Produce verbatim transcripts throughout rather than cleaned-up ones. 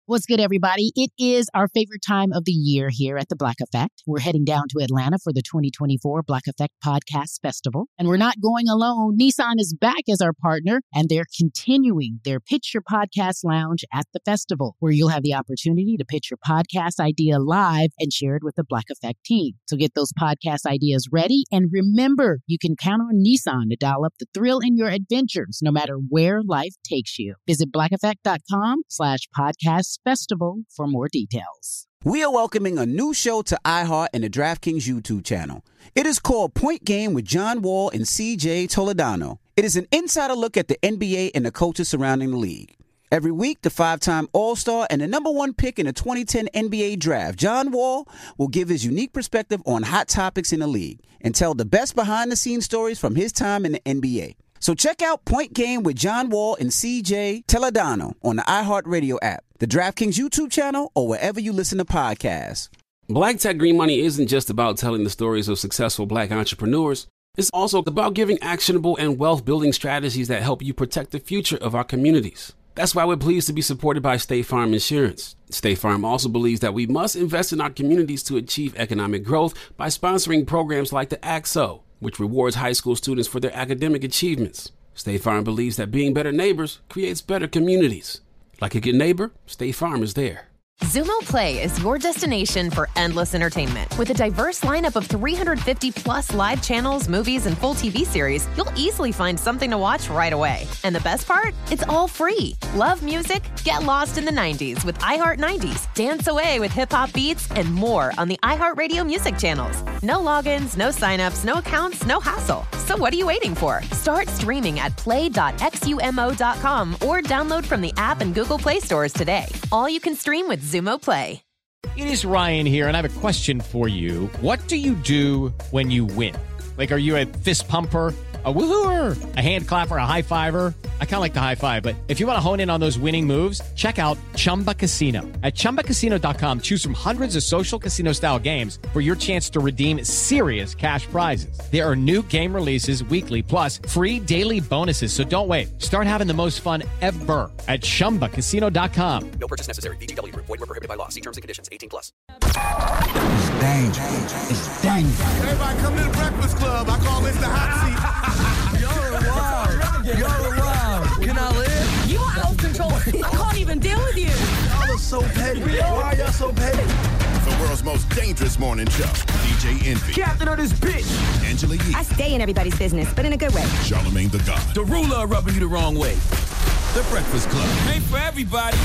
What's good, everybody? It is our favorite time of the year here at the Black Effect. We're heading down to Atlanta for the twenty twenty-four Black Effect Podcast Festival. And we're not going alone. Nissan is back as our partner, and they're continuing their Pitch Your Podcast Lounge at the festival, where you'll have the opportunity to pitch your podcast idea live and share it with the Black Effect team. So get those podcast ideas ready. And remember, you can count on Nissan to dial up the thrill in your adventures, no matter where life takes you. Visit blackeffect.com slash podcast festival for more details. We are welcoming a new show to iHeart and the DraftKings YouTube channel. It is called Point Game with John Wall and C J Toledano. It is an insider look at the N B A and the coaches surrounding the league. Every week, the five-time All-Star and the number one pick in the twenty ten N B A Draft, John Wall, will give his unique perspective on hot topics in the league and tell the best behind-the-scenes stories from his time in the N B A. So check out Point Game with John Wall and C J Toledano on the iHeartRadio app, the DraftKings YouTube channel, or wherever you listen to podcasts. Black Tech Green Money isn't just about telling the stories of successful Black entrepreneurs. It's also about giving actionable and wealth-building strategies that help you protect the future of our communities. That's why we're pleased to be supported by State Farm Insurance. State Farm also believes that we must invest in our communities to achieve economic growth by sponsoring programs like the A X O, which rewards high school students for their academic achievements. State Farm believes that being better neighbors creates better communities. Like a good neighbor, State Farm is there. Xumo Play is your destination for endless entertainment. With a diverse lineup of three hundred fifty plus live channels, movies, and full T V series, you'll easily find something to watch right away. And the best part? It's all free. Love music? Get lost in the nineties with iHeart nineties. Dance away with hip-hop beats and more on the iHeartRadio music channels. No logins, no signups, no accounts, no hassle. So what are you waiting for? Start streaming at play dot xumo dot com or download from the app and Google Play stores today. All you can stream with Xumo Play. It is Ryan here, and I have a question for you. What do you do when you win? Like, are you a fist pumper, a woohooer, a hand clapper, a high fiver? I kind of like the high five, but if you want to hone in on those winning moves, check out Chumba Casino. At chumba casino dot com, choose from hundreds of social casino-style games for your chance to redeem serious cash prizes. There are new game releases weekly, plus free daily bonuses, so don't wait. Start having the most fun ever at chumba casino dot com. No purchase necessary. V G W. Void where prohibited by law. See terms and conditions. eighteen plus. It's dangerous. It's dangerous. Everybody come to the Breakfast Club. I call this the hot seat. You're wild. You're wild. Can I live? You are out of control. I can't even deal with you. Y'all are so petty. Why are y'all so petty? The world's most dangerous morning show. D J Envy. Captain of this bitch. Angela Yee. I stay in everybody's business, but in a good way. Charlamagne the God. The ruler rubbing you the wrong way. The Breakfast Club. Ain't for everybody.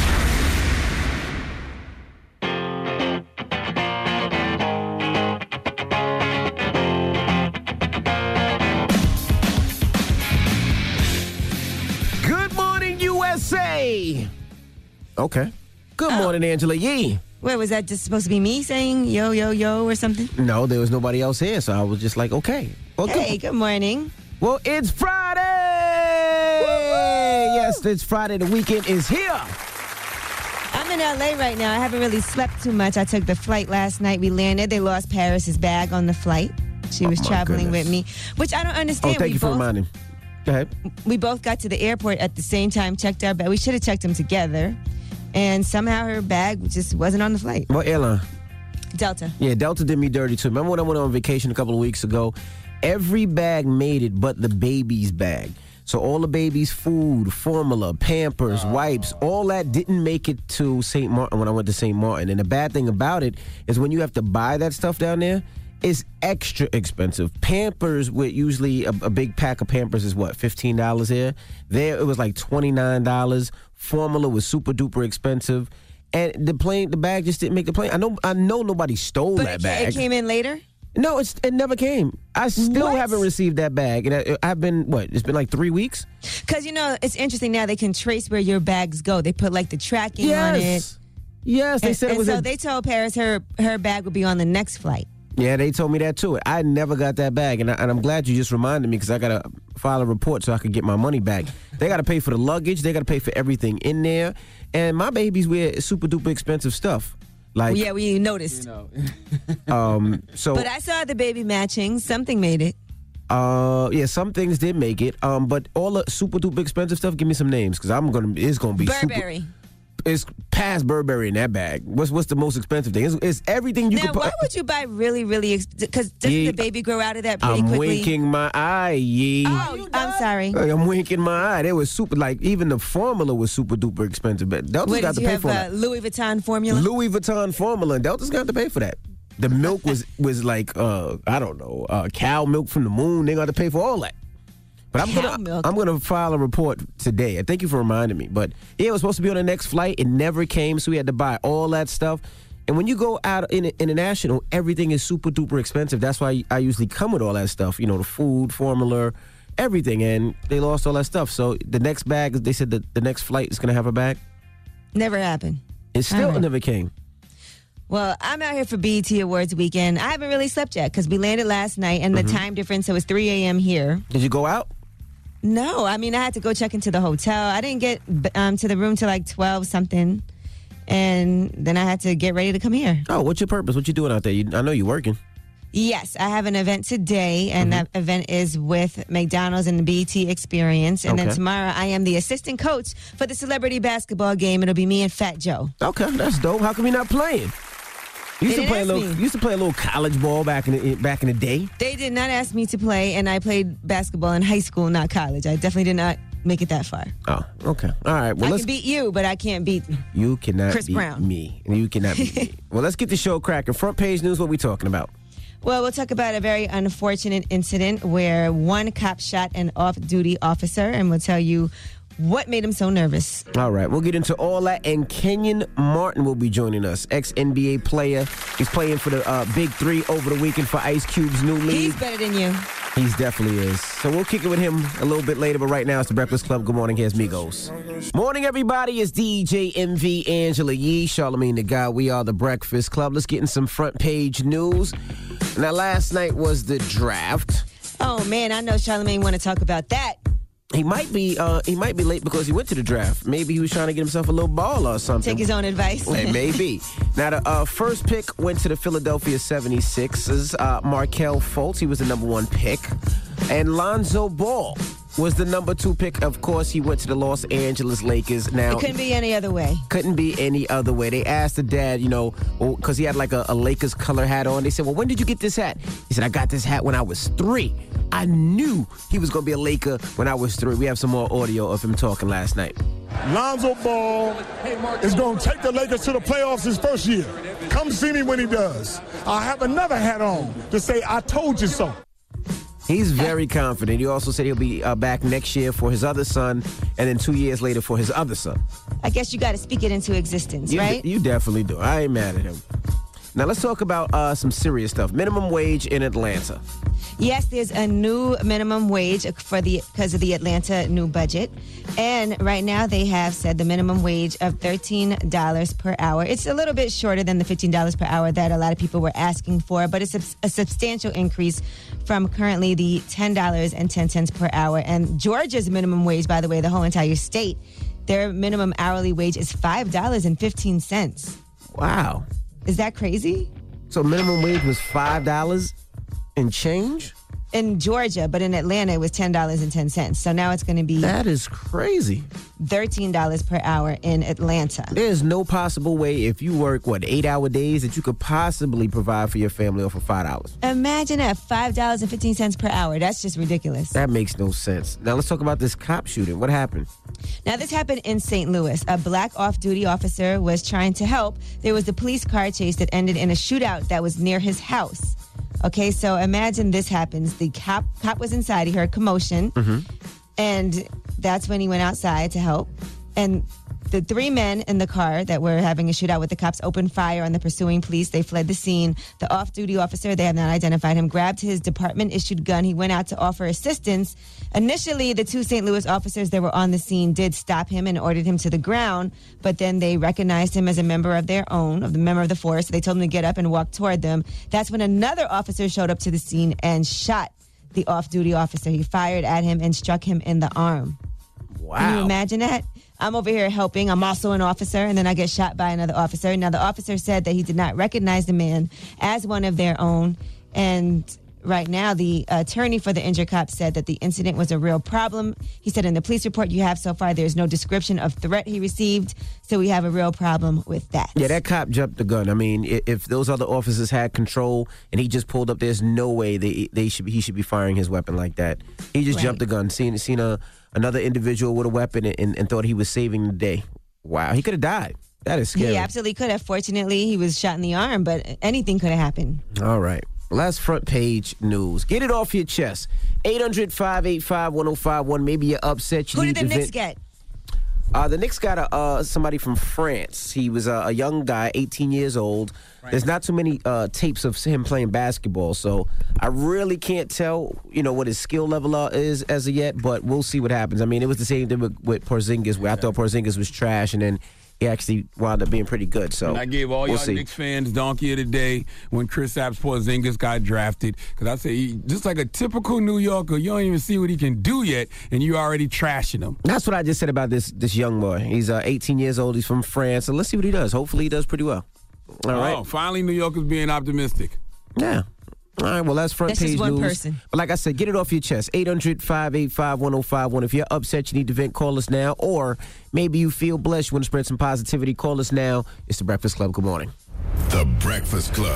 Good morning, U S A. Okay. Good Oh. morning, Angela Yee. Wait, was that just supposed to be me saying yo, yo, yo or something? No, there was nobody else here, so I was just like, okay. Well, Hey, good. good morning. Well, it's Friday. Yes, it's Friday. The weekend is here. I'm in L A right now. I haven't really slept too much. I took the flight last night. We landed. They lost Paris's bag on the flight. She was Oh, my traveling goodness. with me, which I don't Oh, understand. thank we you for both, reminding. Go ahead. We both got to the airport at the same time, checked our bag. We should have checked them together. And somehow her bag just wasn't on the flight. What airline? Delta. Yeah, Delta did me dirty too. Remember when I went on vacation a couple of weeks ago? Every bag made it but the baby's bag. So all the baby's food, formula, Pampers, wipes, all that didn't make it to Saint Martin when I went to Saint Martin. And the bad thing about it is when you have to buy that stuff down there, it's extra expensive. Pampers, with usually a, a big pack of Pampers is what, fifteen dollars here? There it was like twenty-nine dollars. Formula was super duper expensive. And the plane, the bag just didn't make the plane. I know I know nobody stole But that it, bag. it came in later? No, it's, it never came. I still What? haven't received that bag. And I, I've been, what, it's been like three weeks? Because, you know, it's interesting now. They can trace where your bags go. They put, like, the tracking on it. Yes. Yes, they And, said it and was so a- they told Paris her, her bag would be on the next flight. Yeah, they told me that too. I never got that bag, and, I, and I'm glad you just reminded me because I got to file a report so I can get my money back. They got to pay for the luggage. They got to pay for everything in there. And my babies wear super duper expensive stuff. Like, Yeah, we noticed. um, so But I saw the baby matching. Something made it. uh, yeah, some things did make it. Um, but all the super duper expensive stuff, give me some names because I'm gonna. It's gonna be Burberry. super. it's past Burberry in that bag. What's what's the most expensive thing? It's, it's everything you now, could put. why would you buy really, really? Because doesn't Yeah. the baby grow out of that pretty I'm quickly? winking my eye, Yee. Oh, I'm sorry. Like, I'm winking my eye. They was super, like, even the formula was super duper expensive. But Delta's What, got did to you pay have for uh, that. Louis Vuitton formula? Louis Vuitton formula, and Delta's got to pay for that. The milk was was like, uh, I don't know, uh, cow milk from the moon. They got to pay for all that. But I'm Cow gonna milk. I'm gonna file a report today. I thank you for reminding me. But yeah, it was supposed to be on the next flight. It never came, so we had to buy all that stuff. And when you go out in international, everything is super duper expensive. That's why I usually come with all that stuff. You know, the food, formula, everything. And they lost all that stuff. So the next bag, they said that the next flight is gonna have a bag. Never happened. It still All right. never came. Well, I'm out here for B E T Awards weekend. I haven't really slept yet because we landed last night and Mm-hmm. the time difference, so it's three a.m. here. Did you go out? No, I mean, I had to go check into the hotel. I didn't get um, to the room till like twelve something. And then I had to get ready to come here. Oh, what's your purpose? What you doing out there? You, I know you're working. Yes, I have an event today, and Mm-hmm. that event is with McDonald's and the B E T Experience. And Okay. then tomorrow, I am the assistant coach for the celebrity basketball game. It'll be me and Fat Joe. Okay, that's dope. How come you're not playing? You used They to play a didn't little. ask me. You used to play a little college ball back in the back in the day. They did not ask me to play, and I played basketball in high school, not college. I definitely did not make it that far. Oh, okay. All right. Well, I let's. can beat you, but I can't beat. You cannot Chris beat Brown. me, and you cannot beat me. Well, let's get the show cracking. Front page news. What we talking about? Well, we'll talk about a very unfortunate incident where one cop shot an off-duty officer, and we'll tell you what made him so nervous. All right, we'll get into all that, and Kenyon Martin will be joining us, ex-N B A player. He's playing for the uh, Big Three over the weekend for Ice Cube's new league. He's better than you. He definitely is. So we'll kick it with him a little bit later, but right now it's the Breakfast Club. Good morning, here's Migos. Morning, everybody. It's D J M V, Angela Yee, Charlamagne the Guy. We are the Breakfast Club. Let's get in some front page news. Now, last night was the draft. Oh, man, I know Charlamagne want to talk about that. He might be uh, he might be late because he went to the draft. Maybe he was trying to get himself a little ball or something. Take his own advice. It may be. Now, the uh, first pick went to the Philadelphia seventy-sixers. Uh, Markelle Fultz, he was the number one pick. And Lonzo Ball was the number two pick. Of course, he went to the Los Angeles Lakers. Now, It couldn't be any other way. couldn't be any other way. They asked the dad, you know, because he had like a, a Lakers color hat on. They said, well, when did you get this hat? He said, I got this hat when I was three. I knew he was going to be a Laker when I was three. We have some more audio of him talking last night. Lonzo Ball is going to take the Lakers to the playoffs his first year. Come see me when he does. I'll have another hat on to say, I told you so. He's very confident. He also said he'll be uh, back next year for his other son, and then two years later for his other son. I guess you got to speak it into existence, You, right? you definitely do. I ain't mad at him. Now let's talk about uh, some serious stuff. Minimum wage in Atlanta. Yes, there's a new minimum wage for the because of the Atlanta new budget. And right now they have said the minimum wage of thirteen dollars per hour. It's a little bit shorter than the fifteen dollars per hour that a lot of people were asking for, but it's a, a substantial increase from currently the ten dollars and ten cents per hour. And Georgia's minimum wage, by the way, the whole entire state, their minimum hourly wage is five dollars and fifteen cents. Wow. Is that crazy? So minimum wage was five dollars and change? In Georgia, but in Atlanta it was ten dollars and ten cents. So now it's going to be That is crazy. thirteen dollars per hour in Atlanta. There's no possible way if you work, what, eight-hour days that you could possibly provide for your family off of five dollars. Imagine that, five dollars and fifteen cents per hour. That's just ridiculous. That makes no sense. Now let's talk about this cop shooting. What happened? Now, this happened in Saint Louis. A black off-duty officer was trying to help. There was a police car chase that ended in a shootout that was near his house. Okay, so imagine this happens. The cop cop was inside. He heard commotion, Mm-hmm. and that's when he went outside to help. And the three men in the car that were having a shootout with the cops opened fire on the pursuing police. They fled the scene. The off-duty officer, they have not identified him, grabbed his department-issued gun. He went out to offer assistance. Initially, the two Saint Louis officers that were on the scene did stop him and ordered him to the ground, but then they recognized him as a member of their own, of the member of the force. So they told him to get up and walk toward them. That's when another officer showed up to the scene and shot the off-duty officer. He fired at him and struck him in the arm. Wow. Can you imagine that? I'm over here helping. I'm also an officer, and then I get shot by another officer. Now, the officer said that he did not recognize the man as one of their own, and right now. The attorney for the injured cop said that the incident was a real problem. He said in the police report you have so far, there's no description of threat he received, so we have a real problem with that. Yeah, that cop jumped the gun. I mean, if, if those other officers had control and he just pulled up, there's no way they they should be, he should be firing his weapon like that. He just Right. jumped the gun, seen seen a another individual with a weapon and, and thought he was saving the day. Wow, he could have died. That is scary. He absolutely could have. Fortunately, he was shot in the arm, but anything could have happened. All right. Last front page news. Get it off your chest. eight hundred, five eight five, one oh five one. Maybe you're upset. You Who need did the to Knicks vent. get? Uh, the Knicks got a, uh, somebody from France. He was a, a young guy, eighteen years old. There's not too many uh, tapes of him playing basketball, so I really can't tell, you know, what his skill level uh, is as of yet, but we'll see what happens. I mean, it was the same thing with, with Porzingis, where I thought Porzingis was trash, and then he actually wound up being pretty good. So and I gave all we'll y'all see. Knicks fans donkey of the day when Kristaps Porzingis got drafted. Because I say, he, just like a typical New Yorker, you don't even see what he can do yet, and you already trashing him. That's what I just said about this this young boy. He's uh, eighteen years old. He's from France. So let's see what he does. Hopefully he does pretty well. All right. Oh, finally New Yorkers being optimistic. Yeah. All right, well, that's front That's page just one news. person. But like I said, get it off your chest. eight hundred, five eight five, one oh five one. If you're upset, you need to vent, call us now. Or maybe you feel blessed, you want to spread some positivity, call us now. It's The Breakfast Club. Good morning. The Breakfast Club.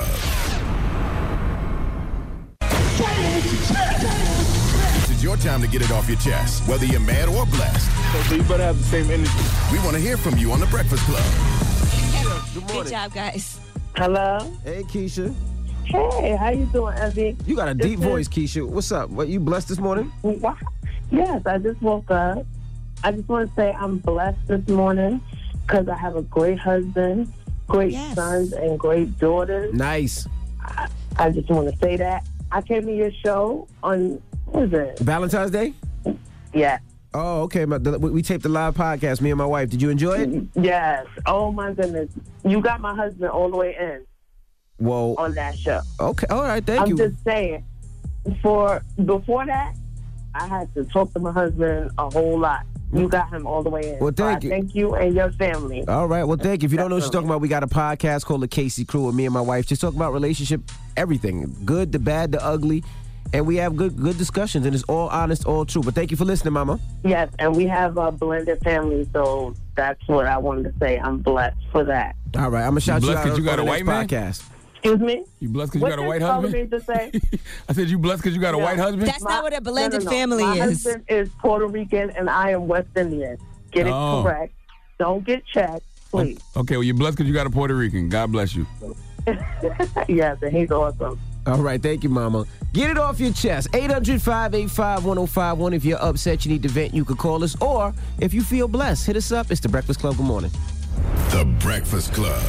This is your time to get it off your chest, whether you're mad or blessed. So you better have the same energy. We want to hear from you on The Breakfast Club. Good Good job, guys. Hello. Hey, Keisha. Hey, how you doing, Evie? You got a This deep is- voice, Keisha. What's up? What, you blessed this morning? Wow. Yes, I just woke up. I just want to say I'm blessed this morning because I have a great husband, great Yes. sons, and great daughters. Nice. I, I just want to say that. I came to your show on, what is it? Valentine's Day? Yeah. Oh, okay. My, the, we taped the live podcast, me and my wife. Did you enjoy it? Yes. Oh, my goodness. You got my husband all the way in Well, on that show. okay. All right. Thank I'm you. just saying, for before that, I had to talk to my husband a whole lot. You got him all the way in. Well, thank So you. I Thank you and your family. All right. Well, thank you. If you don't know what she's Definitely. talking about, we got a podcast called The Casey Crew with me and my wife. Just talk about relationship, everything. Good, the bad, the ugly. And we have good good discussions, and it's all honest, all true. But thank you for listening, Mama. Yes, and we have a blended family, so that's what I wanted to say. I'm blessed for that. All right. I'm going to shout You you blessed out 'cause you got on a the white next man? podcast. Excuse me? You blessed because you What got a you white told husband? me to say? I said you blessed because you got a No. white husband? That's not what a blended no, no, no. family My is. husband is Puerto Rican, and I am West Indian. Get it Oh. correct. Don't get checked, please. Okay, well, you're blessed because you got a Puerto Rican. God bless you. Yes, and he's awesome. All right. Thank you, Mama. Get it off your chest. eight hundred, five eight five, one oh five one. If you're upset, you need to vent, you can call us. Or if you feel blessed, hit us up. It's The Breakfast Club. Good morning. The Breakfast Club.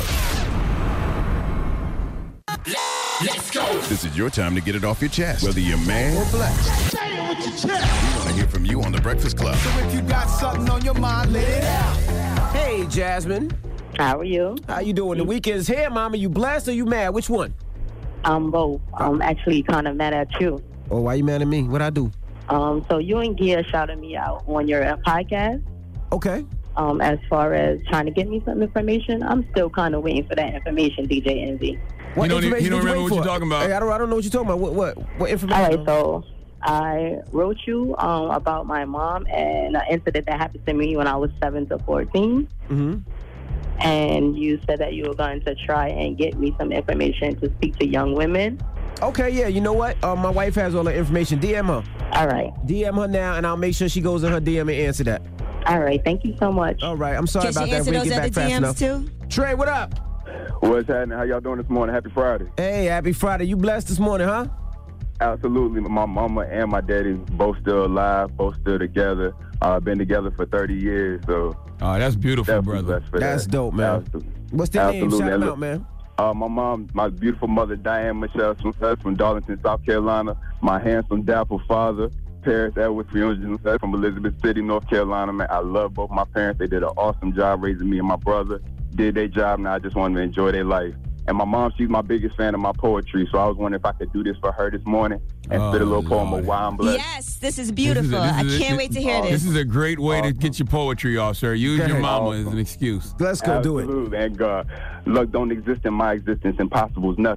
Let's go. This is your time to get it off your chest, whether you're mad or blessed. Say it with your chest. We want to hear from you on The Breakfast Club. So if you got something on your mind, let it out. Hey, Jasmine. How are you? How you doing? The weekend's here, Mama. You blessed or you mad? Which one? I'm both. I'm actually kind of mad at you. Oh, why you mad at me? What'd I do? Um, so you and Gia shouted me out on your podcast. Okay. Um, as far as trying to get me some information, I'm still kind of waiting for that information, D J Envy. What You don't- information you don't did remember wait what for? you're talking about. Hey, I don't, I don't know what you're talking about. What, what, what information? All right, so I wrote you um, about my mom and an incident that happened to me when I was seven to fourteen. Mm-hmm. And you said that you were going to try and get me some information to speak to young women. Okay, yeah. You know what? Uh, my wife has all the information. D M her. All right. D M her now, and I'll make sure she goes in her D M and answer that. All right. Thank you so much. All right. I'm sorry Can about she that. answer We those didn't other get back D fast Ms enough. too? Trey, what up? What's happening? How y'all doing this morning? Happy Friday. Hey, happy Friday. You blessed this morning, huh? Absolutely. My mama and my daddy both still alive, both still together. Uh, been together for thirty years, so. Oh, that's beautiful, definitely brother. blessed for That's that. dope, man. Absolutely. What's their name? Absolutely. Shout them And out, man. Uh, my mom, my beautiful mother, Diane Michelle Smith from Darlington, South Carolina. My handsome, dapple father, Paris Edwards from Elizabeth City, North Carolina. Man, I love both my parents. They did an awesome job raising me and my brother. Did their job. Now I just wanted to enjoy their life. And my mom, she's my biggest fan of my poetry, so I was wondering if I could do this for her this morning and Oh, spit a little poem Lord. of why I'm blessed. Yes, this is This beautiful. is a- this I is a- can't wait to hear This this. is a great way to get your poetry off, sir. Use Go your ahead. mama as Awesome. an excuse. Let's go do it. Absolutely. And God, luck don't exist in my existence. Impossible is nothing.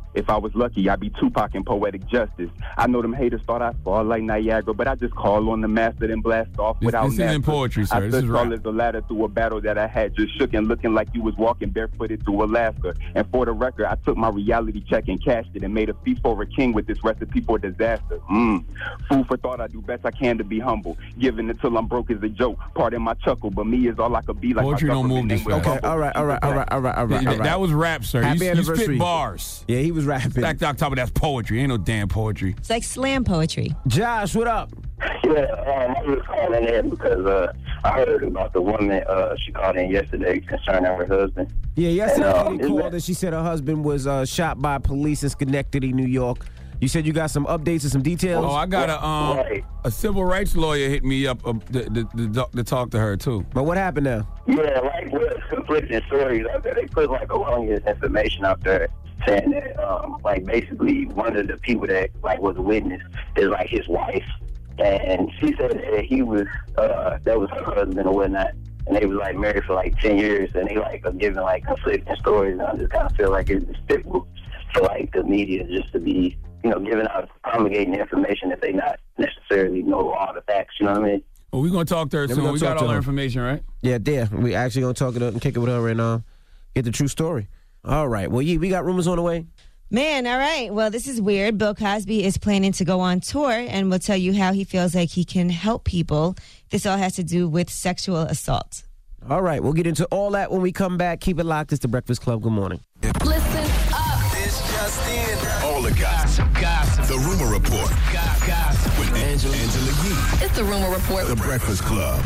If I was lucky, I'd be Tupac in Poetic Justice. I know them haters thought I'd fall like Niagara, but I just call on the master and blast off This, without this isn't poetry, sir. I This stood is tall rap. as a ladder through a battle that I had just shook and looking like you was walking barefooted through Alaska. And for the record, I took my reality check and cashed it and made a feast for a king with this recipe for disaster. Mmm. Food for thought, I do best I can to be humble. Giving it till I'm broke is a joke. Pardon my chuckle, but me is all I could be like Poetry my don't move this fast. Okay, all right, all right, all right, all right, all right, all right. That was rap, sir. Happy you, you anniversary. spit bars. Yeah, he was rapping. Back on top of that's poetry. Ain't no damn poetry. It's like slam poetry. Josh, what up? Yeah, um, I was calling in because uh, I heard about the woman uh, she called in yesterday concerning her husband. Yeah, yesterday And, uh, they called and she said her husband was uh, shot by police in Schenectady, New York. You said you got some updates and some details? Oh, I got a um Right. a civil rights lawyer hit me up uh, to, to, to, to talk to her too. But what happened now? Yeah, like with conflicting stories out there, they put like a longest information out there saying that um, like basically one of the people that like was a witness is like his wife, and she said that he was uh, that was her husband or whatnot. And they was like married for like ten years, and they like are giving like conflicting stories. And I just kind of feel like it's despicable for like the media just to be, you know, giving out, promulgating information that they not necessarily know all the facts. You know what I mean? Well, we're gonna talk to her Yeah, we soon. gonna We talk got to all her her. information, right? Yeah, there. We actually gonna talk it up and kick it with her and uh, get the true story. All right. Well, yeah, we got rumors on the way. Man, all right. Well, this is weird. Bill Cosby is planning to go on tour, and we'll tell you how he feels like he can help people. This all has to do with sexual assault. All right. We'll get into all that when we come back. Keep it locked. It's the Breakfast Club. Good morning. Listen up. It's just in. All the gossip. Gossip. The Rumor Report. Gossip. With Angela, Angela Yee. It's the Rumor Report. The Breakfast Club.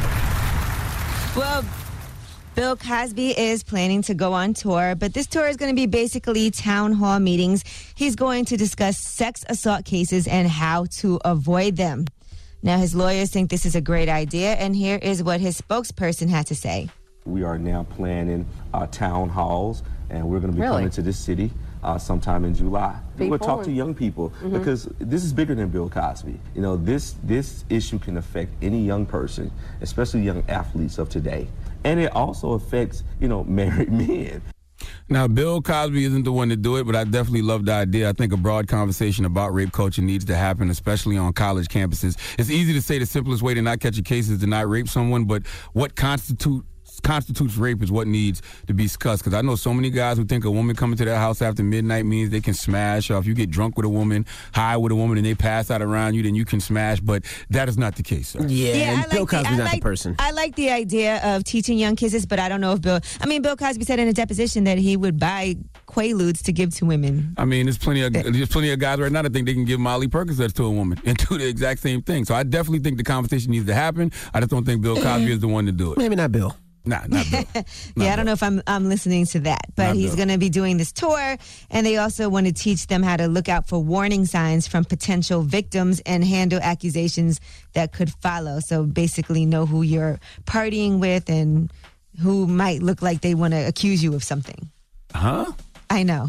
Well, Bill Cosby is planning to go on tour, but this tour is going to be basically town hall meetings. He's going to discuss sex assault cases and how to avoid them. Now, his lawyers think this is a great idea, and here is what his spokesperson had to say. We are now planning uh, town halls, and we're going to be Really? coming to this city uh, sometime in July. Be We're going to talk forward. to young people Mhm. because this is bigger than Bill Cosby. You know, this this issue can affect any young person, especially young athletes of today, and it also affects you know married men. Now, Bill Cosby isn't the one to do it, but I definitely love the idea. I think a broad conversation about rape culture needs to happen, especially on college campuses. It's easy to say the simplest way to not catch a case is to not rape someone, but what constitute constitutes rape is what needs to be discussed. Because I know so many guys who think a woman coming to their house after midnight means they can smash, or if you get drunk with a woman, high with a woman, and they pass out around you, then you can smash. But that is not the case, sir. Yeah, Yeah, and I Bill like the- Cosby's I not like- the person. I like the idea of teaching young kids this, but I don't know if Bill, I mean, Bill Cosby said in a deposition that he would buy Quaaludes to give to women. I mean, there's plenty of there's plenty of guys right now that think they can give Molly Percocets to a woman and do the exact same thing. So I definitely think the conversation needs to happen. I just don't think Bill Cosby is the one to do it. Maybe not Bill. Nah, not Bill. Yeah, I don't know if I'm I'm listening to that, but Not he's Bill. going to be doing this tour, and they also want to teach them how to look out for warning signs from potential victims and handle accusations that could follow. So basically, know who you're partying with and who might look like they want to accuse you of something. Huh? I know.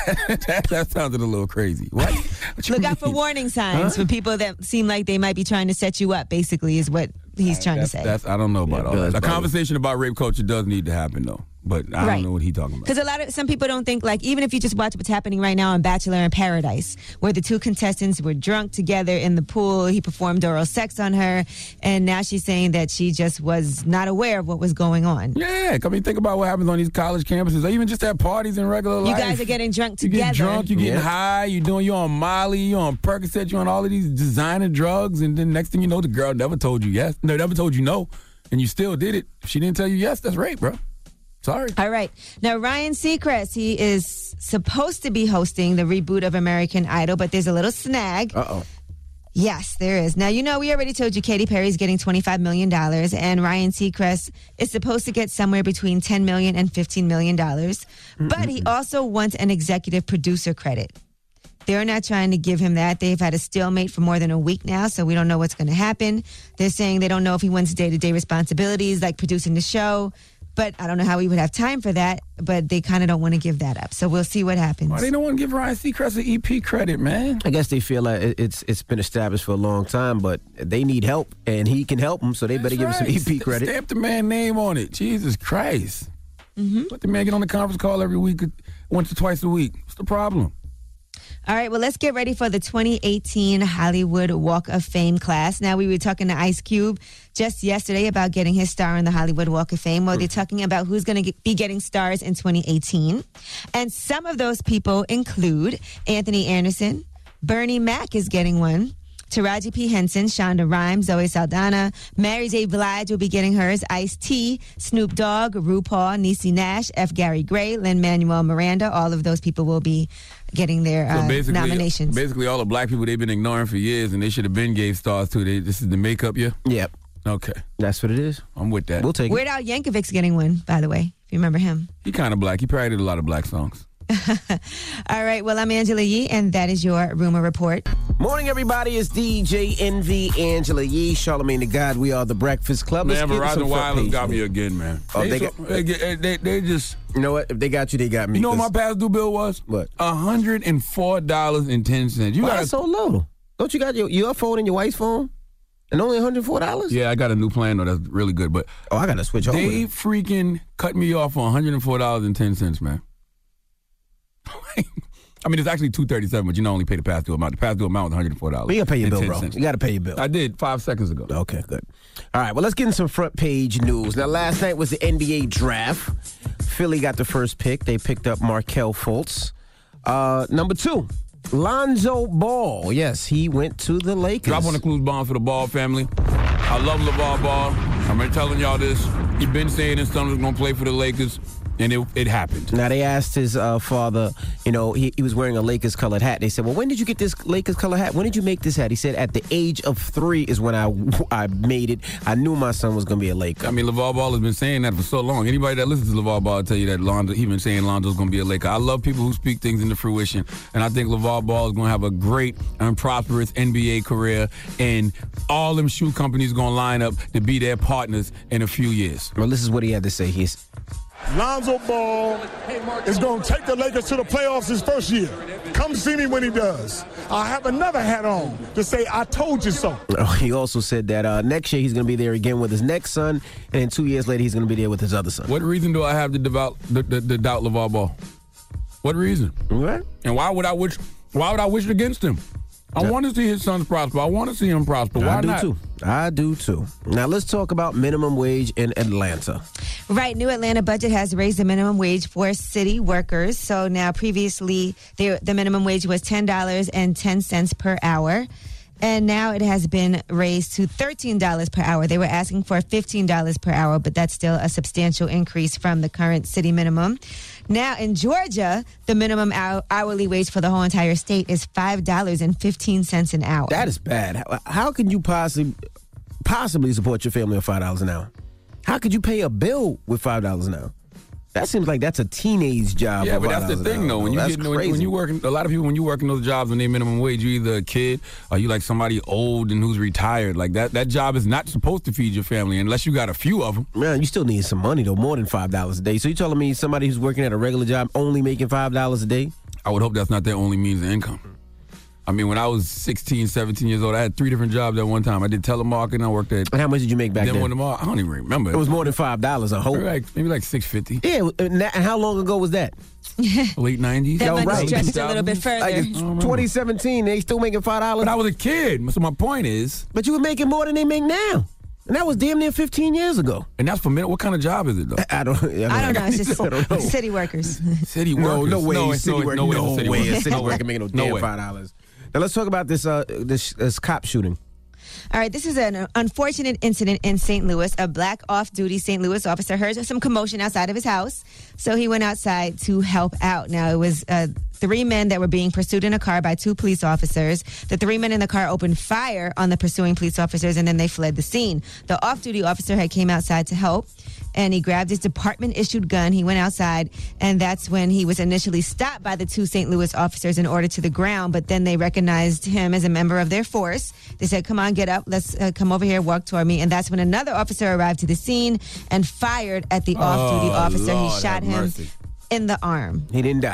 that, that sounded a little crazy. What? What you Look out for mean? warning signs Huh? for people that seem like they might be trying to set you up. Basically, is what he's trying That's, to say. that's I don't know about Yeah, all Bill that. is A bogus. conversation about rape culture does need to happen, though. But I Right. don't know what he's talking about. Because a lot of some people don't think, like, even if you just watch what's happening right now on Bachelor in Paradise, where the two contestants were drunk together in the pool, he performed oral sex on her, and now she's saying that she just was not aware of what was going on. Yeah, I mean, think about what happens on these college campuses, or even just at parties in regular You life. guys are getting drunk You together. get drunk, you getting Yeah. high, you doing you on Molly, you on Percocet, you on all of these designer drugs, and then next thing you know, the girl never told you yes, no, never told you no, and you still did it. If she didn't tell you yes, that's rape, bro. Sorry. All right. Now, Ryan Seacrest, he is supposed to be hosting the reboot of American Idol, but there's a little snag. Uh-oh. Yes, there is. Now, you know, we already told you Katy Perry's getting twenty-five million dollars, and Ryan Seacrest is supposed to get somewhere between ten million dollars and fifteen million dollars. But he also wants an executive producer credit. They're not trying to give him that. They've had a stalemate for more than a week now, so we don't know what's going to happen. They're saying they don't know if he wants day-to-day responsibilities like producing the show, but I don't know how he would have time for that, but they kind of don't want to give that up. So we'll see what happens. Why they don't want to give Ryan Seacrest an E P credit, man? I guess they feel like it- it's it's been established for a long time, but they need help, and he can help them, so they better give him some E P credit. Stamp the man name on it. Jesus Christ. Mm-hmm. Let the man get on the conference call every week, once or twice a week. What's the problem? All right, well, let's get ready for the twenty eighteen Hollywood Walk of Fame class. Now, we were talking to Ice Cube just yesterday about getting his star on the Hollywood Walk of Fame. Well, they're talking about who's going to be getting stars in twenty eighteen. And some of those people include Anthony Anderson, Bernie Mac is getting one, Taraji P. Henson, Shonda Rhimes, Zoe Saldana, Mary J. Blige will be getting hers, Ice-T, Snoop Dogg, RuPaul, Niecy Nash, F. Gary Gray, Lin-Manuel Miranda. All of those people will be getting their uh, so basically, nominations. Basically, all the black people they've been ignoring for years, and they should have been gave stars too. They, this is the makeup year? Yep. Okay. That's what it is. I'm with that. We'll take Weird it. Al Yankovic's getting one, by the way, if you remember him. He kind of black. He probably did a lot of black songs. All right, well, I'm Angela Yee, and that is your Rumor Report. Morning, everybody. It's D J Envy, Angela Yee, Charlamagne the God. We are the Breakfast Club. Man, Let's Verizon Wireless got me again, man. Oh, they, they, so, got, they, they, they just... You know what? If they got you, they got me. You know what my past due bill was? What? one hundred four dollars and ten cents. You Why got is so low? Don't you got your, your phone and your wife's phone? And only one hundred four dollars? Yeah, I got a new plan, though. That's really good. But oh, I got to switch over. They freaking cut me off for one hundred four dollars and ten cents, man. I mean, it's actually two hundred thirty-seven dollars, but you know, only pay the past due amount. The past due amount was one hundred four dollars. But you got to pay your bill, bro. You got to pay your bill. I did five seconds ago. Okay, good. All right, well, let's get in some front page news. Now, last night was the N B A draft. Philly got the first pick. They picked up Markelle Fultz. Uh, number two, Lonzo Ball. Yes, he went to the Lakers. Drop on the clues bomb for the Ball family. I love LeVar Ball. I've been telling y'all this. He's been saying his son was going to play for the Lakers. And it, it happened. Now, they asked his uh, father, you know, he, he was wearing a Lakers-colored hat. They said, well, when did you get this Lakers-colored hat? When did you make this hat? He said, at the age of three is when I I made it. I knew my son was going to be a Laker. I mean, LeVar Ball has been saying that for so long. Anybody that listens to LeVar Ball will tell you that Lonzo, he's been saying Lonzo's going to be a Laker. I love people who speak things into fruition. And I think LeVar Ball is going to have a great and prosperous N B A career. And all them shoe companies going to line up to be their partners in a few years. Well, this is what he had to say. He's... Lonzo Ball is going to take the Lakers to the playoffs his first year. Come see me when he does. I have another hat on to say, I told you so. He also said that uh, next year he's going to be there again with his next son, and then two years later he's going to be there with his other son. What reason do I have to devout, to, to, to doubt LeVar Ball? What reason? What? And why would I wish? Why would I wish against him? I yeah. want to see his sons prosper. I want to see him prosper. Why I do not? too. I do too. Now let's talk about minimum wage in Atlanta. Right, new Atlanta budget has raised the minimum wage for city workers. So now previously they, the minimum wage was ten dollars and ten cents per hour. And now it has been raised to thirteen dollars per hour. They were asking for fifteen dollars per hour, but that's still a substantial increase from the current city minimum. Now, in Georgia, the minimum hour- hourly wage for the whole entire state is five dollars and fifteen cents an hour. That is bad. How, how can you possibly possibly support your family on five dollars an hour? How could you pay a bill with five dollars an hour? That seems like that's a teenage job. Yeah, but that's the thing, though. When you get when, when you working, a lot of people when you working those jobs when they minimum wage, you either a kid or you like somebody old and who's retired. Like that, that job is not supposed to feed your family unless you got a few of them. Man, you still need some money though, more than five dollars a day. So you telling me somebody who's working at a regular job only making five dollars a day? I would hope that's not their only means of income. I mean, when I was sixteen, seventeen years old, I had three different jobs at one time. I did telemarketing. I worked at... And how much did you make back then? then? I don't even remember. It was more than five dollars, I hope. Maybe like, maybe like six fifty. Yeah, and how long ago was that? Late nineties. That might right. stretched a little bit further. Like twenty seventeen, they still making five dollars. But I was a kid. So my point is... But you were making more than they make now. And that was damn near fifteen years ago. And that's for minute. What kind of job is it, though? I don't, I don't, I don't know. It's just city workers. City workers. No, no way. No, city no, worker. no way. No City way. worker. A city worker making no damn five dollars. Now let's talk about this, uh, this, this cop shooting. All right, this is an unfortunate incident in Saint Louis. A black off-duty Saint Louis officer heard some commotion outside of his house, so he went outside to help out. Now, it was uh, three men that were being pursued in a car by two police officers. The three men in the car opened fire on the pursuing police officers, and then they fled the scene. The off-duty officer had came outside to help, and he grabbed his department-issued gun. He went outside, and that's when he was initially stopped by the two Saint Louis officers and ordered to the ground, but then they recognized him as a member of their force. They said, come on, get up. Let's uh, come over here, walk toward me. And that's when another officer arrived to the scene and fired at the off-duty oh, officer. Lord, he shot him mercy. in the arm. He didn't die.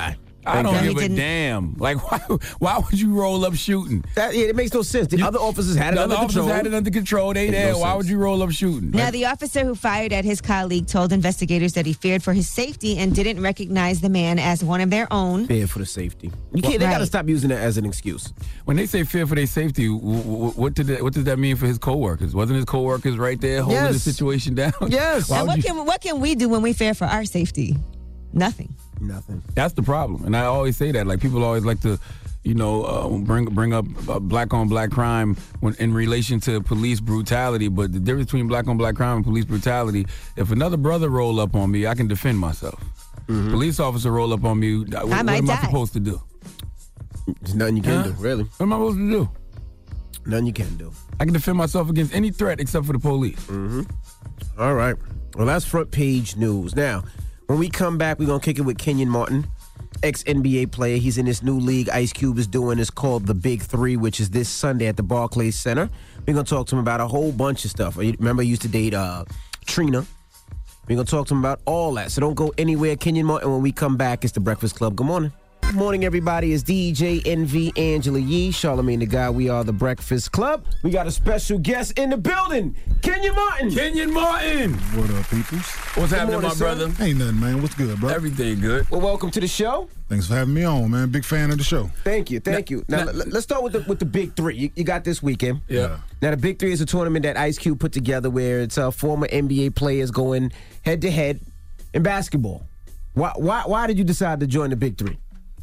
I don't No, he give a didn't. damn. Like, why Why would you roll up shooting? That, yeah, it makes no sense. The other officers had it The under other officers control. had it under control. They Makes there. no Why sense. would you roll up shooting? Now, the officer who fired at his colleague told investigators that he feared for his safety and didn't recognize the man as one of their own. Fear for the safety. You can't. They got to Right. stop using that as an excuse. When they say fear for their safety, w- w- what did that, what does that mean for his coworkers? Wasn't his coworkers right there holding Yes. the situation down? Yes. Why And would what you- can what can we do when we fear for our safety? Nothing. Nothing. That's the problem, and I always say that. Like people always like to, you know, uh, bring bring up uh, black on black crime when in relation to police brutality. But the difference between black on black crime and police brutality, if another brother roll up on me, I can defend myself. Mm-hmm. Police officer roll up on me, what, what might am I die. supposed to do? There's nothing you can Huh? do, really. What am I supposed to do? Nothing you can do. I can defend myself against any threat except for the police. Mm-hmm. All right. Well, that's front page news. Now, when we come back, we're going to kick it with Kenyon Martin, ex-N B A player. He's in this new league Ice Cube is doing. It's called The Big Three, which is this Sunday at the Barclays Center. We're going to talk to him about a whole bunch of stuff. Remember, he used to date uh, Trina. We're going to talk to him about all that. So don't go anywhere. Kenyon Martin, when we come back, it's The Breakfast Club. Good morning. Good morning, everybody. It's D J N V, Angela Yee, Charlamagne the Guy. We are The Breakfast Club. We got a special guest in the building, Kenyon Martin. Kenyon Martin. What up, peoples? What's Good happening, morning, my sir. brother? Ain't nothing, man. What's good, bro? Everything good. Well, welcome to the show. Thanks for having me on, man. Big fan of the show. Thank you, thank you. Now, now- l- let's start with the with the Big Three. You, you got this weekend. Yeah. Now, the Big Three is a tournament that Ice Cube put together where it's uh, former N B A players going head to head in basketball. Why, why, why did you decide to join the Big Three?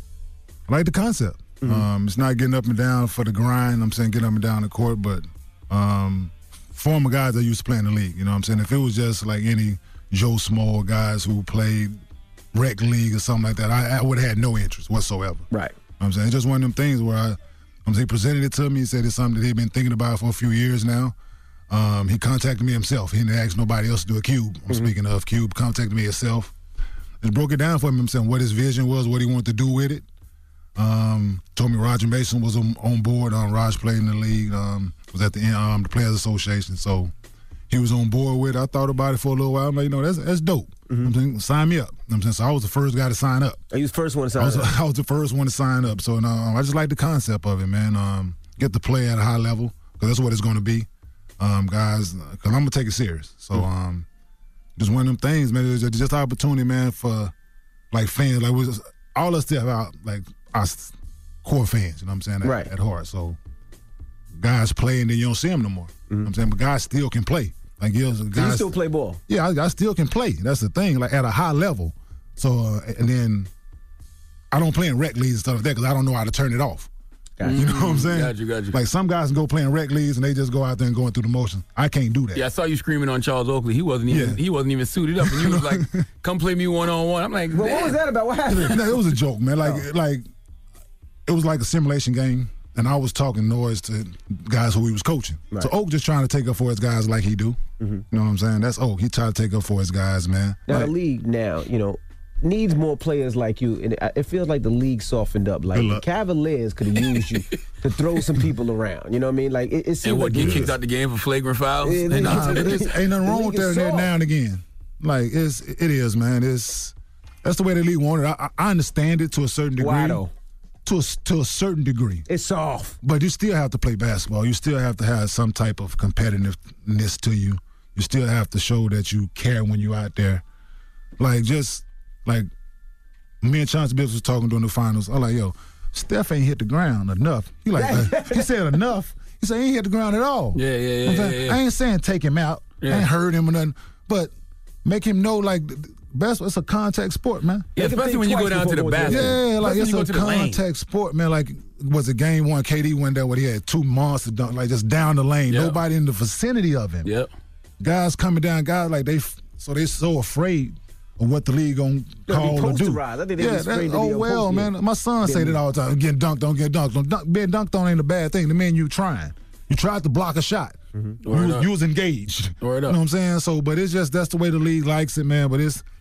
I like the concept. Mm-hmm. Um, it's not getting up and down for the grind. I'm saying getting up and down the court, but um, former guys that used to play in the league. You know what I'm saying? If it was just like any Joe Small guys who played rec league or something like that, I, I would have had no interest whatsoever. Right. You know what I'm saying? It's just one of them things where I, I'm saying, he presented it to me. He said it's something that he'd been thinking about for a few years now. Um, he contacted me himself. He didn't ask nobody else to do a Cube. I'm Mm-hmm. speaking of Cube. Contacted me himself. Just broke it down for me. I'm saying what his vision was, what he wanted to do with it. Um, told me Roger Mason was on, on board. Um, Raj played in the league. Um, was at the um, the Players Association, so he was on board with it. I thought about it for a little while. I'm like, you know, that's that's dope. Mm-hmm. I'm saying, sign me up. You know what I'm saying, so I was the first guy to sign up. I was the first one to sign I was, up. I was the first one to sign up. So um, I just like the concept of it, man. Um, get to play at a high level because that's what it's going to be, um, guys. Because I'm gonna take it serious. So um, just one of them things, man. It's just an opportunity, man, for like fans, like we just, all us still out, like us core fans. You know what I'm saying? At, Right. At heart. So guys play and then you don't see them no more. You know what I'm saying? But guys still can play. Like yeah, So guys you still play ball? yeah, I, I still can play. That's the thing, like at a high level. So, uh, and then I don't play in rec leagues and stuff like that because I don't know how to turn it off. Gotcha. You know what I'm saying? Got you, got you. Like some guys can go play in rec leagues and they just go out there and going through the motions. I can't do that. Yeah, I saw you screaming on Charles Oakley. He wasn't even Yeah. he wasn't even suited up, and you was like, "Come play me one on one." I'm like, Well, what "Damn." was that about? What happened? No, it was a joke, man. Like, like it was like a simulation game, and I was talking noise to guys who he was coaching. Right. So Oak just trying to take up for his guys like he do. Mm-hmm. You know what I'm saying? That's Oak. He tried to take up for his guys, man. Now, Like, the league now, you know, needs more players like you. And it, it feels like the league softened up. Like Good the luck. Cavaliers could have used you to throw some people around. You know what I mean? Like it, it seems And what, like get the kicked league- out the game for flagrant fouls? Yeah, And, nah, Nah, but it's, ain't nothing The wrong league with is that there soft. now and again. Like it's it is, man. It's that's the way the league wanted. I, I understand it to a certain degree. Why though? To a, to a certain degree. It's soft. But you still have to play basketball. You still have to have some type of competitiveness to you. You still have to show that you care when you're out there. Like just like me and Chauncey Billups was talking during the finals. I'm like, yo, Steph ain't hit the ground enough. He like uh, he said enough. He said he ain't hit the ground at all. Yeah, yeah, yeah, You know what I'm yeah, saying? yeah. I ain't saying take him out. Yeah. I ain't hurt him or nothing. But make him know like basketball, it's a contact sport, man. yeah, Make him especially think when you go twice down to the before going to the basket. Yeah, like Especially it's when you a go to the lane. contact sport, man. Like, was it game one? K D went there where he had two monster dunk, like just down the lane, Yep. nobody in the vicinity of him. Yep. Guys coming down, guys like they, f- so they so afraid of what the league gonna They'll be call or do. posterized. I think they be Yeah, afraid that, to be oh on well, post, man. yeah. My son say that all the time. Getting dunked on, get dunked on. Dunk, being dunked on ain't a bad thing. The man you trying, you tried to block a shot. You, Word was, up. you was engaged. Word You up. know what I'm saying? So, but it's just that's the way the league likes it, man. But it's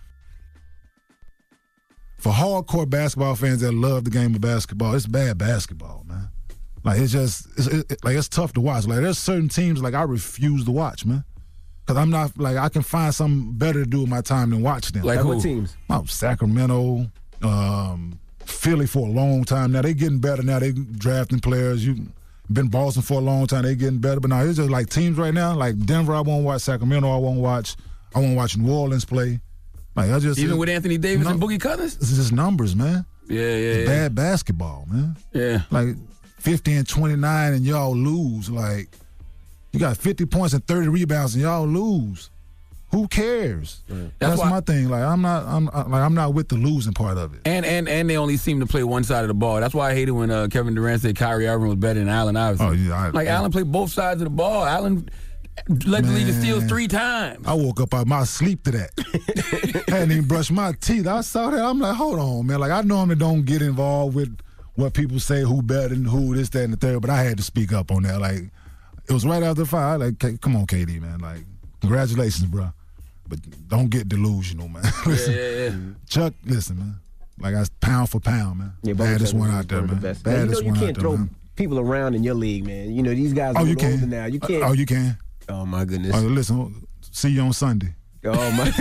for hardcore basketball fans that love the game of basketball. It's bad basketball, man. Like it's just it's it, it- like it's tough to watch. Like there's certain teams like I refuse to watch, man. Cause I'm not like I can find something better to do with my time than watch them. Like Like who? what teams? Oh, Sacramento, um, Philly for a long time now. They getting better now. They drafting players. You been Boston for a long time. They getting better. But now it's just like teams right now. Like Denver, I won't watch. Sacramento, I won't watch. I won't watch New Orleans play. Like I just even it, with Anthony Davis no, and Boogie Cousins. It's just numbers, man. Yeah, yeah, it's yeah. Bad basketball, man. Yeah, like fifty and twenty-nine, and y'all lose. Like you got fifty points and thirty rebounds, and y'all lose. Who cares? Right. That's, That's my thing. Like I'm not, I'm like I'm not with the losing part of it. And and and they only seem to play one side of the ball. That's why I hated when uh, Kevin Durant said Kyrie Irving was better than Allen Iverson. Oh yeah, I, like I, Allen played both sides of the ball. Allen led the league in steals three times. I woke up out of my sleep to that. I hadn't even brushed my teeth. I saw that. I'm like, hold on, man. Like I normally don't get involved with what people say, who better than who, this, that, and the third. But I had to speak up on that. Like it was right after five. Like, come on, K D, man. Like, congratulations, bro. But don't get delusional, man. listen, yeah, yeah, yeah. Chuck, listen, man. Like I pound for pound, man. Yeah, baddest one out there, man. The Baddest man, you know, you one can't out there, throw man. people around in your league, man. You know these guys are oh, you older can. now. You can't. Oh, you can. Oh my goodness. Oh, listen, see you on Sunday. Oh my.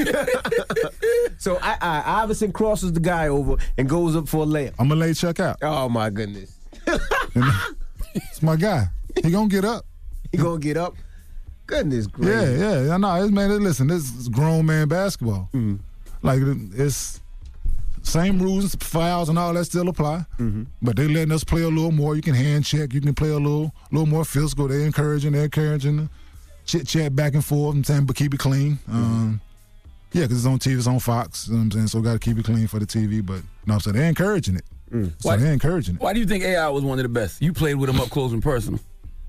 So I, I, Iverson crosses the guy over and goes up for a layup. I'm gonna lay Chuck out. Oh my goodness. It's my guy. He gonna get up. He gonna get up. Goodness gracious. Yeah, yeah. I know. It's, man, listen, this is grown man basketball. Mm-hmm. Like, it's same rules, fouls, and all that still apply. Mm-hmm. But they letting us play a little more. You can hand check. You can play a little little more physical. They're encouraging. They're encouraging. Chit-chat back and forth. I'm saying, but keep it clean. Mm-hmm. Um, yeah, because it's on T V. It's on Fox. You know what I'm saying? So we got to keep it clean for the T V. But, you know what I'm saying? They're encouraging it. Mm. So why, they're encouraging it. Why do you think A I was one of the best? You played with him up close and personal.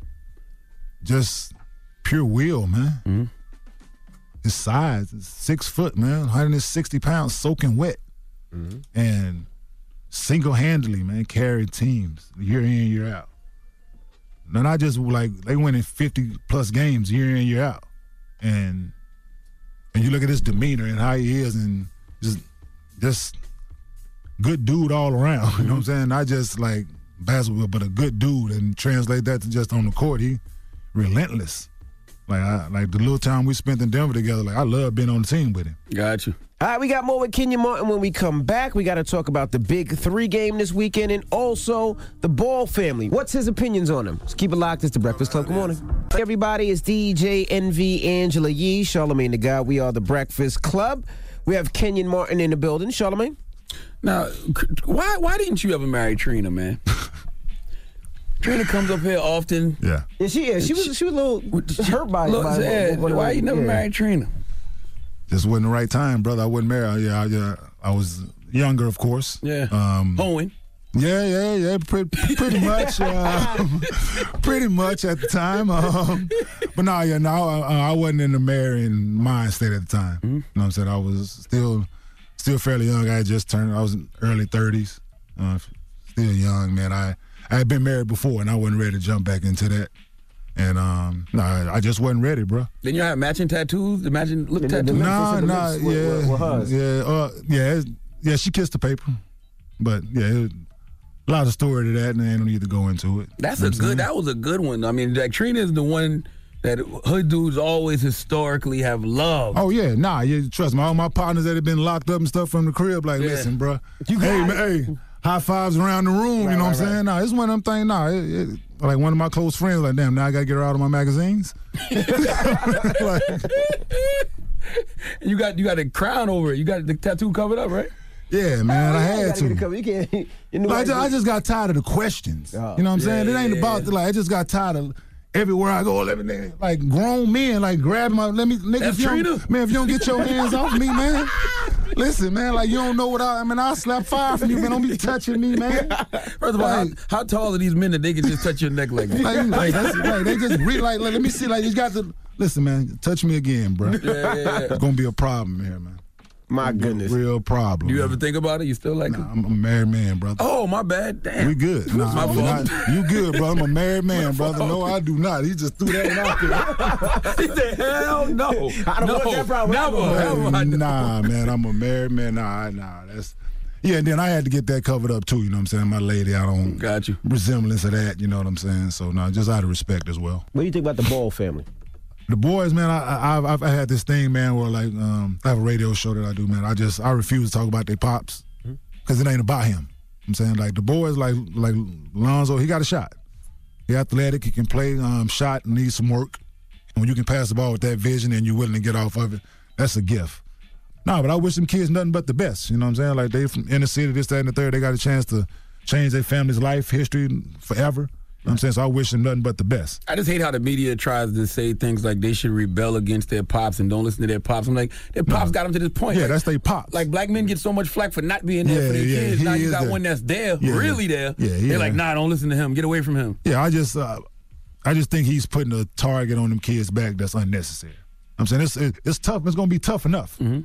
Just pure will, man. Mm-hmm. His size is six foot, man, one hundred sixty pounds, soaking wet, mm-hmm. and single-handedly, man, carried teams year in, year out. And not just like they winning fifty plus games year in, year out, and and you look at his demeanor and how he is, and just just good dude all around. Mm-hmm. You know what I'm saying? Not just like basketball, but a good dude, and translate that to just on the court. He relentless. Like I, like the little time we spent in Denver together, like I love being on the team with him. Got you. All right, we got more with Kenyon Martin when we come back. We got to talk about the big three game this weekend and also the Ball family. What's his opinions on them? So keep it locked. It's the Breakfast Club. Good morning. Hey everybody, it's D J N V Angela Yee, Charlamagne the God. We are the Breakfast Club. We have Kenyon Martin in the building. Charlamagne? Now, why why didn't you ever marry Trina, man? Trina comes up here often. Yeah. Yeah, she is. She was she was a little hurt by it. Look, yeah, why you never yeah. married Trina? Just wasn't the right time, brother. I wouldn't marry her. Yeah, I, yeah, I was younger, of course. Yeah. Um, Hoeing. Yeah, yeah, yeah. Pretty, pretty much. Uh, pretty much at the time. Um, but no, yeah, no, I, I wasn't in the marrying mind state at the time. Mm-hmm. You know what I'm saying? I was still, still fairly young. I had just turned. I was in early thirties. Uh, still young, man. I. I had been married before, and I wasn't ready to jump back into that. And um, no, nah, I just wasn't ready, bro. Then you have matching tattoos, the matching look tattoos. Nah, nah, yeah, with, with hers. yeah, uh, yeah, yeah. She kissed the paper, but yeah, it, a lot of story to that, and I don't need to go into it. That's you know a good. saying? That was a good one. I mean, like Trina is the one that hood dudes always historically have loved. Oh yeah, nah, yeah. Trust me, all my partners that have been locked up and stuff from the crib, like, yeah. listen, bro, you hey, man, hey. High fives around the room, right, you know what I'm right, saying? Nah, it's one of them things. Nah, it, it, like one of my close friends, like, damn, now I got to get her out of my magazines. like, you got you got a crown over it. You got the tattoo covered up, right? Yeah, man, oh, I had to. You can't, you know like, I, just, I just got tired of the questions. Oh, you know what I'm yeah, saying? It ain't yeah, about, the, like, I just got tired of everywhere I go, let me, like, grown men, like, grab my, let me, nigga, if you don't, man, if you don't get your hands off me, man. Listen, man, like, you don't know what I, I mean, I'll slap fire from you, man. Don't be touching me, man. First of all, like, how, how tall are these men that they can just touch your neck like that? Like, like, that's, like they just, re, like, let me see, like, you got to, listen, man, touch me again, bro. Yeah, yeah, yeah. It's going to be a problem here, man. My goodness. Real problem. Do you man. ever think about it? You still like nah, it? I'm a married man, brother. Oh, my bad. Damn. We good. Nah, my not, you good, brother. I'm a married man, brother. No, I do not. He just threw that one out there. He said, hell no. I don't no, want that problem. Never. Never. Nah, man. I'm a married man. Nah, nah. That's... Yeah, and then I had to get that covered up, too. You know what I'm saying? My lady, I don't... Got you. Resemblance of that, you know what I'm saying? So, no, nah, just out of respect as well. What do you think about the Ball family? The boys, man, I, I've, I've had this thing, man, where, like, um, I have a radio show that I do, man. I just, I refuse to talk about their pops because mm-hmm. it ain't about him. I'm saying like the boys like like Lonzo, he got a shot. He athletic, he can play um, shot, needs some work. And when you can pass the ball with that vision and you're willing to get off of it, that's a gift. No, but I wish them kids nothing but the best. You know what I'm saying? Like they from inner city, this, that, and the third. They got a chance to change their family's life, history forever. You know what I'm saying? So I wish them nothing but the best. I just hate how the media tries to say things like they should rebel against their pops and don't listen to their pops. I'm like, their pops no. got them to this point. Yeah, like, that's their pops. Like black men get so much flack for not being there yeah, for their yeah, kids. Now you got there. one that's there, yeah, really yeah. there. Yeah, yeah. They're like, nah, don't listen to him. Get away from him. Yeah, I just, uh, I just think he's putting a target on them kids' back that's unnecessary. I'm saying it's it's tough. It's gonna be tough enough. Mm-hmm.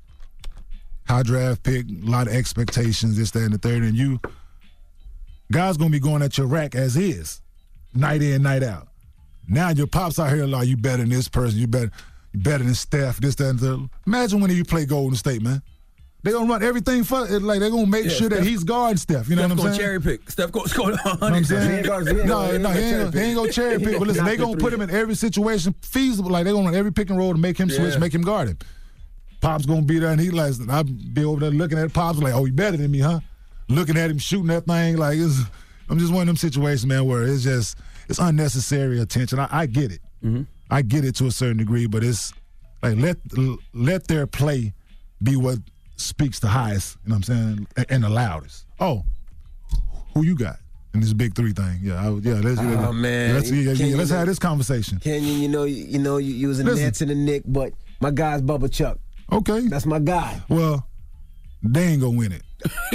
High draft pick, a lot of expectations, this, that, and the third, and you guys gonna be going at your rack as is, night in, night out. Now your pops out here like you better than this person, you better, you better than Steph, this, that, and the third. Imagine when you play Golden State, man. They gonna run everything for like they gonna make yeah, sure Steph, that he's guarding Steph. You know Steph what I'm saying? Cherry pick. Steph goes score one hundred. You know what I'm saying? He ain't no, no, he ain't, he ain't gonna cherry pick. But listen, they gonna put him in every situation feasible. Like they gonna run every pick and roll to make him yeah. switch, make him guard him. Pop's gonna be there, and he like I be over there looking at Pop's like, oh, he better than me, huh? Looking at him shooting that thing like it's. I'm just one of them situations, man, where it's just it's unnecessary attention. I, I get it. Mm-hmm. I get it to a certain degree, but it's like let let their play be what speaks the highest, you know what I'm saying, and the loudest. Oh, who you got in this big three thing? Yeah, I, yeah. Let's, oh yeah, man, let's, yeah, yeah, let's know, have this conversation. Kenyon, you know, you, you know, you, you was a Listen. Nets and a Nick, but my guy's Bubba Chuck. Okay, that's my guy. Well, they ain't gonna win it.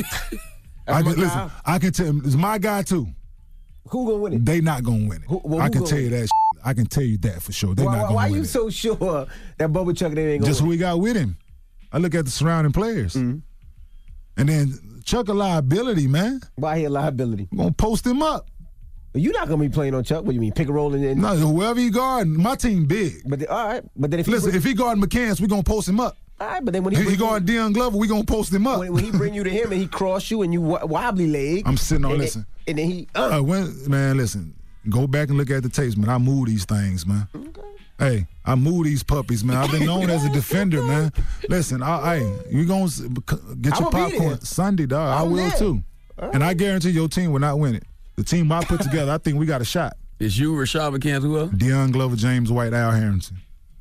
I can, listen, guy. I can tell. It's my guy too. Who gonna win it? They not gonna win it. Who, well, I who can tell you that. Shit. I can tell you that for sure. They why, not gonna why win are you it. so sure that Bubba Chuck they ain't gonna Just win? who we got with him. I look at the surrounding players. Mm-hmm. And then Chuck a liability, man. Why he a liability? I'm gonna post him up. You're not gonna be playing on Chuck. What do you mean, pick a roll and then? No, whoever he guard, my team big. But the, all right, but then if listen, he, if he guard McCants, we gonna post him up. All right, but then when he, he, he guard Deion Glover, we gonna post him up. When, when he bring you to him and he cross you and you wobbly leg, I'm sitting on and listen. Then, and then he, uh. Uh, when, man, listen. Go back and look at the tapes, man. I move these things, man. Okay. Hey, I move these puppies, man. I've been known as a defender, man. Listen, I, hey, you gonna get your popcorn Sunday, dog. I will there. too, right. And I guarantee your team will not win it. The team I put together, I think we got a shot. It's you, Rashad McCants, who else? Deion Glover, James White, Al Harrington.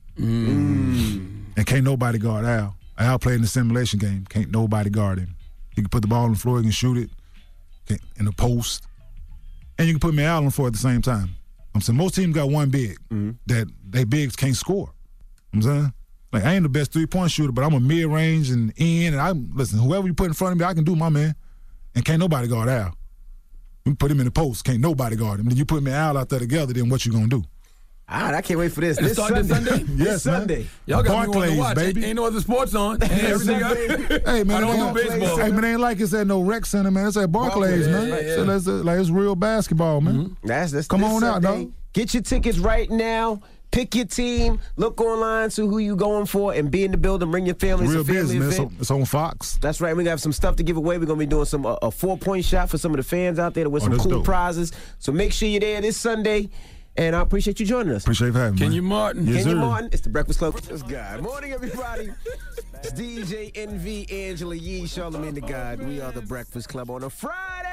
Mm. And can't nobody guard Al. Al played in the simulation game. Can't nobody guard him. He can put the ball on the floor, he can shoot it can, in the post. And you can put me Al on the floor at the same time. I'm saying most teams got one big mm-hmm. that they bigs can't score. I'm saying? Like, I ain't the best three-point shooter, but I'm a mid-range and in. And I listen, whoever you put in front of me, I can do my man. And can't nobody guard Al. You put him in the post, can't nobody guard him. Then you put me and Al out there togetger, then what you gonna do? All right, I can't wait for this. This Sunday. This Sunday? Yes, this Sunday. Y'all got Barclays, me watch. baby. Ain't, ain't no other sports on. Ain't everything else. Hey, man, I don't do baseball. Hey, man, it ain't like it's at no rec center, man. It's at Barclays, Barclays, man. yeah, yeah. So that's uh, like it's real basketball, man. Mm-hmm. That's that's. Come this on out, Sunday. dog. Get your tickets right now. Pick your team. Look online, see who you going for, and be in the building. Bring your family. Real it's a family business, man. event. It's on, it's on Fox. That's right. We got some stuff to give away. We're gonna be doing some uh, a four point shot for some of the fans out there to win Oh, some that's cool dope. prizes. So make sure you're there this Sunday. And I appreciate you joining us. Appreciate you having me. Kenya Martin. Yes, Kenya sir. Martin. It's the Breakfast Club. This guy. Morning, everybody. It's D J N V, Angela Yee, Charlamagne the God. We are the Breakfast Club on a Friday.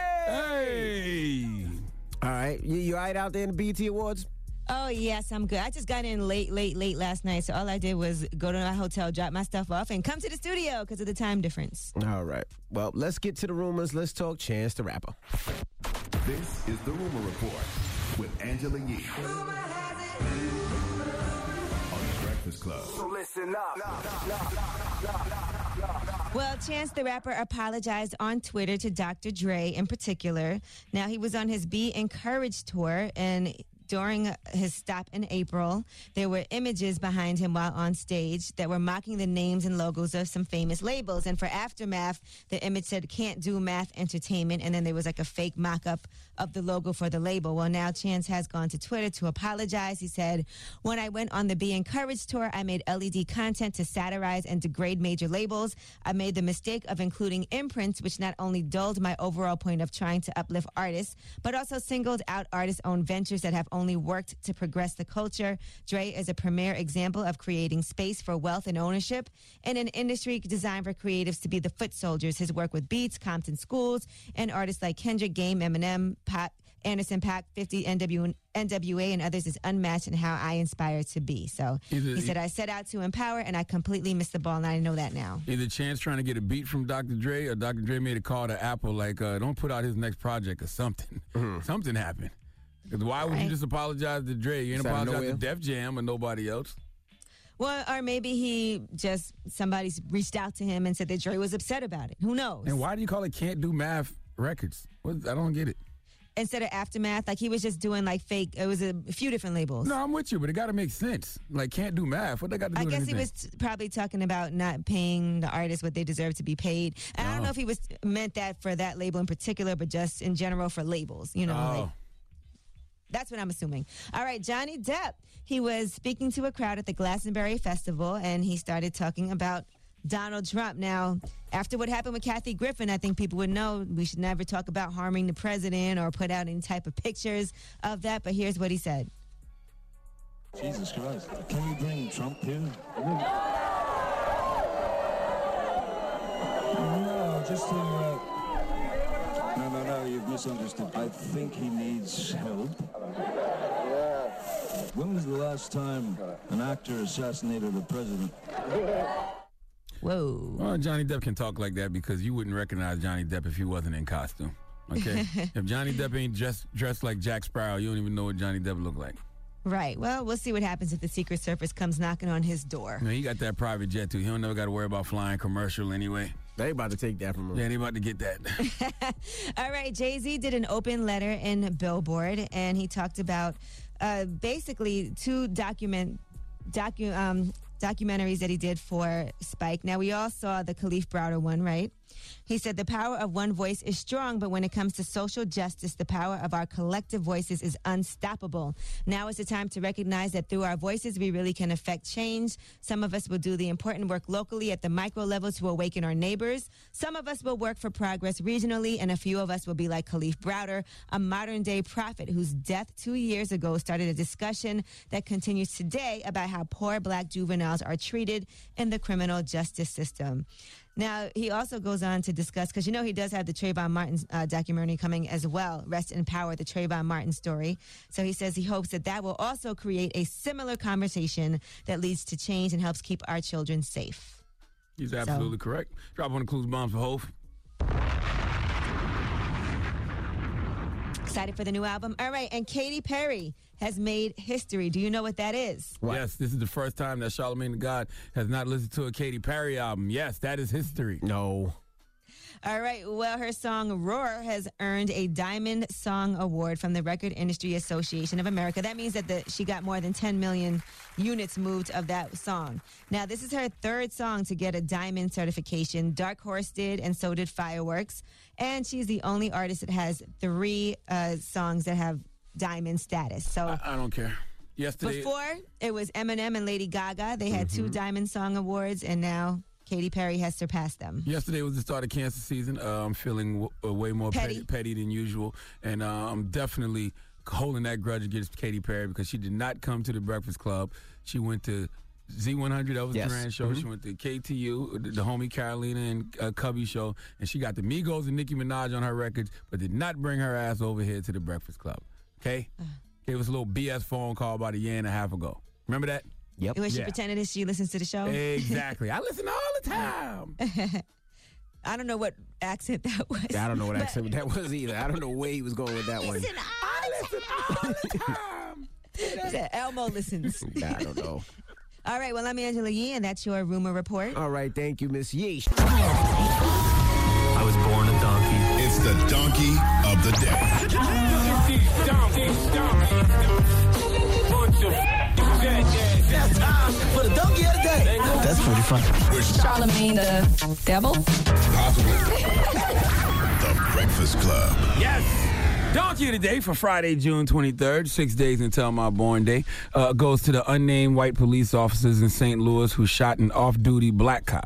Hey. All right. You, you all right out there in the B E T Awards? Oh, yes, I'm good. I just got in late, late, late last night, so all I did was go to my hotel, drop my stuff off, and come to the studio because of the time difference. All right. Well, let's get to the rumors. Let's talk Chance the Rapper. This is the Rumor Report with Angela Yee on the Breakfast Club. So listen up. Well, Chance the Rapper apologized on Twitter to Doctor Dre in particular. Now, he was on his Be Encouraged tour, and during his stop in April, there were images behind him while on stage that were mocking the names and logos of some famous labels. And for Aftermath, the image said, "Can't Do Math Entertainment," and then there was like a fake mock-up of the logo for the label. Well, now Chance has gone to Twitter to apologize. He said, "When I went on the Be Encouraged tour, I made L E D content to satirize and degrade major labels. I made the mistake of including imprints, which not only dulled my overall point of trying to uplift artists, but also singled out artists' own ventures that have only worked to progress the culture. Dre is a premier example of creating space for wealth and ownership in an industry designed for creatives to be the foot soldiers. His work with Beats, Compton Schools, and artists like Kendrick, Game, Eminem, Pat, Anderson .Paak, fifty, N W, N W A, and others is unmatched in how I inspire to be. So Either, he said, I set out to empower, and I completely missed the ball, and I know that now. Either Chance trying to get a beat from Doctor Dre, or Doctor Dre made a call to Apple like, uh, don't put out his next project or something. Mm-hmm. Something happened. Because why would right. you just apologize to Dre? You ain't apologize to Def Jam or nobody else. Well, or maybe he just, somebody's reached out to him and said that Dre was upset about it. Who knows? And why do you call it Can't Do Math Records? What, I don't get it. Instead of Aftermath, like he was just doing like fake, it was a few different labels. No, I'm with you, but it got to make sense. Like, Can't Do Math. What they got to do I with guess anything? he was t- probably talking about not paying the artists what they deserve to be paid. And oh. I don't know if he was meant that for that label in particular, but just in general for labels, you know. Oh. Like, that's what I'm assuming. All right, Johnny Depp. He was speaking to a crowd at the Glastonbury Festival, and he started talking about Donald Trump. Now, after what happened with Kathy Griffin, I think people would know we should never talk about harming the president or put out any type of pictures of that. But here's what he said. Jesus Christ. Can we bring Trump here? No, just to... Uh... No, no, no, you've misunderstood. I think he needs help. When was the last time an actor assassinated a president? Whoa. Well, Johnny Depp can talk like that because you wouldn't recognize Johnny Depp if he wasn't in costume. Okay? If Johnny Depp ain't dressed, dressed like Jack Sparrow, you don't even know what Johnny Depp looked like. Right. Well, we'll see what happens if the Secret Service comes knocking on his door. Man, he got that private jet, too. He don't never got to worry about flying commercial anyway. They about to take that from him. Yeah, they about to get that. All right. Jay-Z did an open letter in Billboard, and he talked about uh, basically two document docu um, documentaries that he did for Spike. Now, we all saw the Kalief Browder one, right? He said the power of one voice is strong, but when it comes to social justice, the power of our collective voices is unstoppable. Now is the time to recognize that through our voices, we really can affect change. Some of us will do the important work locally at the micro level to awaken our neighbors. Some of us will work for progress regionally, and a few of us will be like Kalief Browder, a modern-day prophet whose death two years ago started a discussion that continues today about how poor black juveniles are treated in the criminal justice system. Now, he also goes on to discuss, because you know he does have the Trayvon Martin uh, documentary coming as well, Rest in Power, the Trayvon Martin story. So he says he hopes that that will also create a similar conversation that leads to change and helps keep our children safe. He's absolutely so. correct. Drop on the clues bombs for Hov. Excited for the new album? All right, and Katy Perry has made history. Do you know what that is? What? Yes, this is the first time that Charlamagne the God has not listened to a Katy Perry album. Yes, that is history. No. All right, well, her song Roar has earned a Diamond Song Award from the Record Industry Association of America. That means that the, she got more than ten million units moved of that song. Now, this is her third song to get a Diamond certification. Dark Horse did, and so did Fireworks. And she's the only artist that has three uh, songs that have Diamond status. So I, I don't care. Yesterday, before, it was Eminem and Lady Gaga. They had mm-hmm. two Diamond Song Awards, and now Katy Perry has surpassed them. Yesterday was the start of cancer season. Uh, I'm feeling w- uh, way more petty. petty, petty than usual, and uh, I'm definitely holding that grudge against Katy Perry because she did not come to the Breakfast Club. She went to Z one hundred, that was yes. the grand show. Mm-hmm. She went to K T U, the, the homie Carolina and uh, Cubby show, and she got the Migos and Nicki Minaj on her records, but did not bring her ass over here to the Breakfast Club. Okay? Uh. Gave us a little B S phone call about a year and a half ago. Remember that? Yep. When she yeah. pretended that she listens to the show? Exactly. I listen all the time. I don't know what accent that was. Yeah, I don't know what accent that was either. I don't know where he was going with that one. Listen, I listen all the time. Said, Elmo listens. I don't know. All right, well, I'm Angela Yee, and that's your rumor report. All right, thank you, Miss Yee. I was born a donkey. It's the donkey of the day. That's time for the donkey of the day. That's pretty funny. Charlamagne the devil? Possibly. The Breakfast Club. Yes. Donkey of the day for Friday, June twenty-third, six days until my born day, uh, goes to the unnamed white police officers in Saint Louis who shot an off-duty black cop.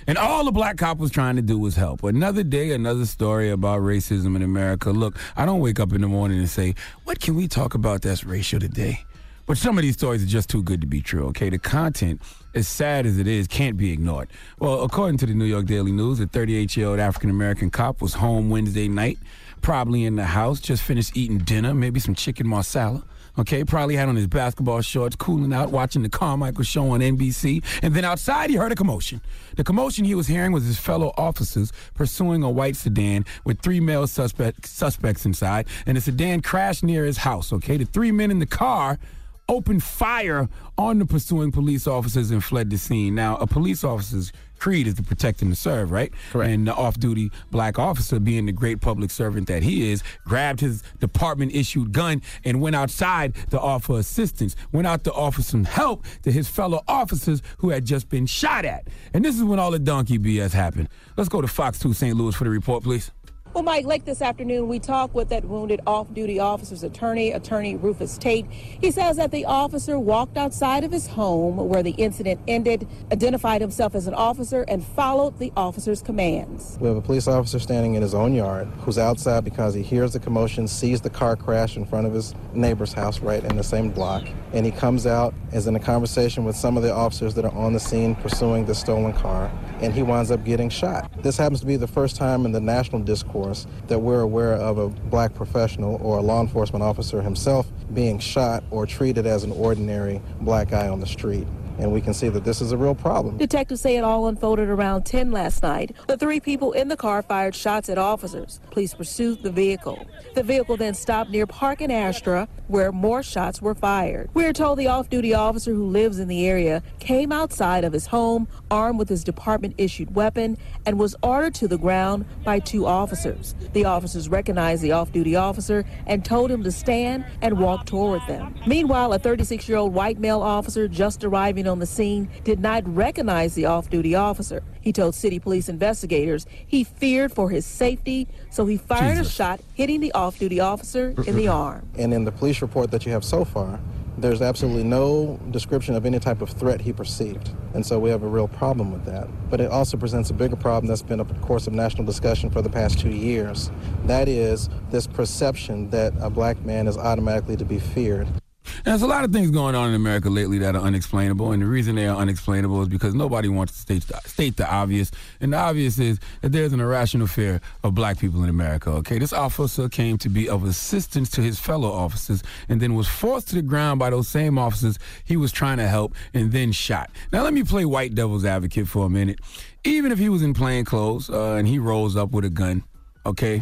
And all the black cop was trying to do was help. Another day, another story about racism in America. Look, I don't wake up in the morning and say, what can we talk about that's racial today? But some of these stories are just too good to be true, okay? The content, as sad as it is, can't be ignored. Well, according to the New York Daily News, a thirty-eight-year-old African-American cop was home Wednesday night, probably in the house, just finished eating dinner, maybe some chicken marsala. Okay, probably had on his basketball shorts, cooling out, watching the Carmichael show on N B C. And then outside, he heard a commotion. The commotion he was hearing was his fellow officers pursuing a white sedan with three male suspect, suspects inside. And the sedan crashed near his house, okay? The three men in the car opened fire on the pursuing police officers and fled the scene. Now, a police officer's creed is to protect and to serve, right? Correct. And the off-duty black officer, being the great public servant that he is, grabbed his department-issued gun and went outside to offer assistance, went out to offer some help to his fellow officers who had just been shot at. And this is when all the donkey B S happened. Let's go to Fox two Saint Louis for the report, please. Well, Mike, late this afternoon, we talked with that wounded off-duty officer's attorney, attorney Rufus Tate. He says that the officer walked outside of his home where the incident ended, identified himself as an officer, and followed the officer's commands. We have a police officer standing in his own yard who's outside because he hears the commotion, sees the car crash in front of his neighbor's house right in the same block, and he comes out, is in a conversation with some of the officers that are on the scene pursuing the stolen car, and he winds up getting shot. This happens to be the first time in the national discourse that we're aware of a black professional or a law enforcement officer himself being shot or treated as an ordinary black guy on the street. And we can see that this is a real problem. Detectives say it all unfolded around ten last night. The three people in the car fired shots at officers. Police pursued the vehicle. The vehicle then stopped near Park and Astra, where more shots were fired. We're told the off-duty officer who lives in the area came outside of his home armed with his department-issued weapon and was ordered to the ground by two officers. The officers recognized the off-duty officer and told him to stand and walk toward them. Meanwhile, a thirty-six-year-old white male officer just arriving on the scene did not recognize the off-duty officer. He told city police investigators he feared for his safety, so he fired Jesus. a shot, hitting the off-duty officer in the arm. And in the police report that you have so far, there's absolutely no description of any type of threat he perceived. And so we have a real problem with that. But it also presents a bigger problem that's been a course of national discussion for the past two years. That is this perception that a black man is automatically to be feared. There's a lot of things going on in America lately that are unexplainable, and the reason they are unexplainable is because nobody wants to state the, state the obvious, and the obvious is that there's an irrational fear of black people in America, okay? This officer came to be of assistance to his fellow officers and then was forced to the ground by those same officers he was trying to help and then shot. Now, let me play white devil's advocate for a minute. Even if he was in plain clothes uh, and he rolls up with a gun, okay?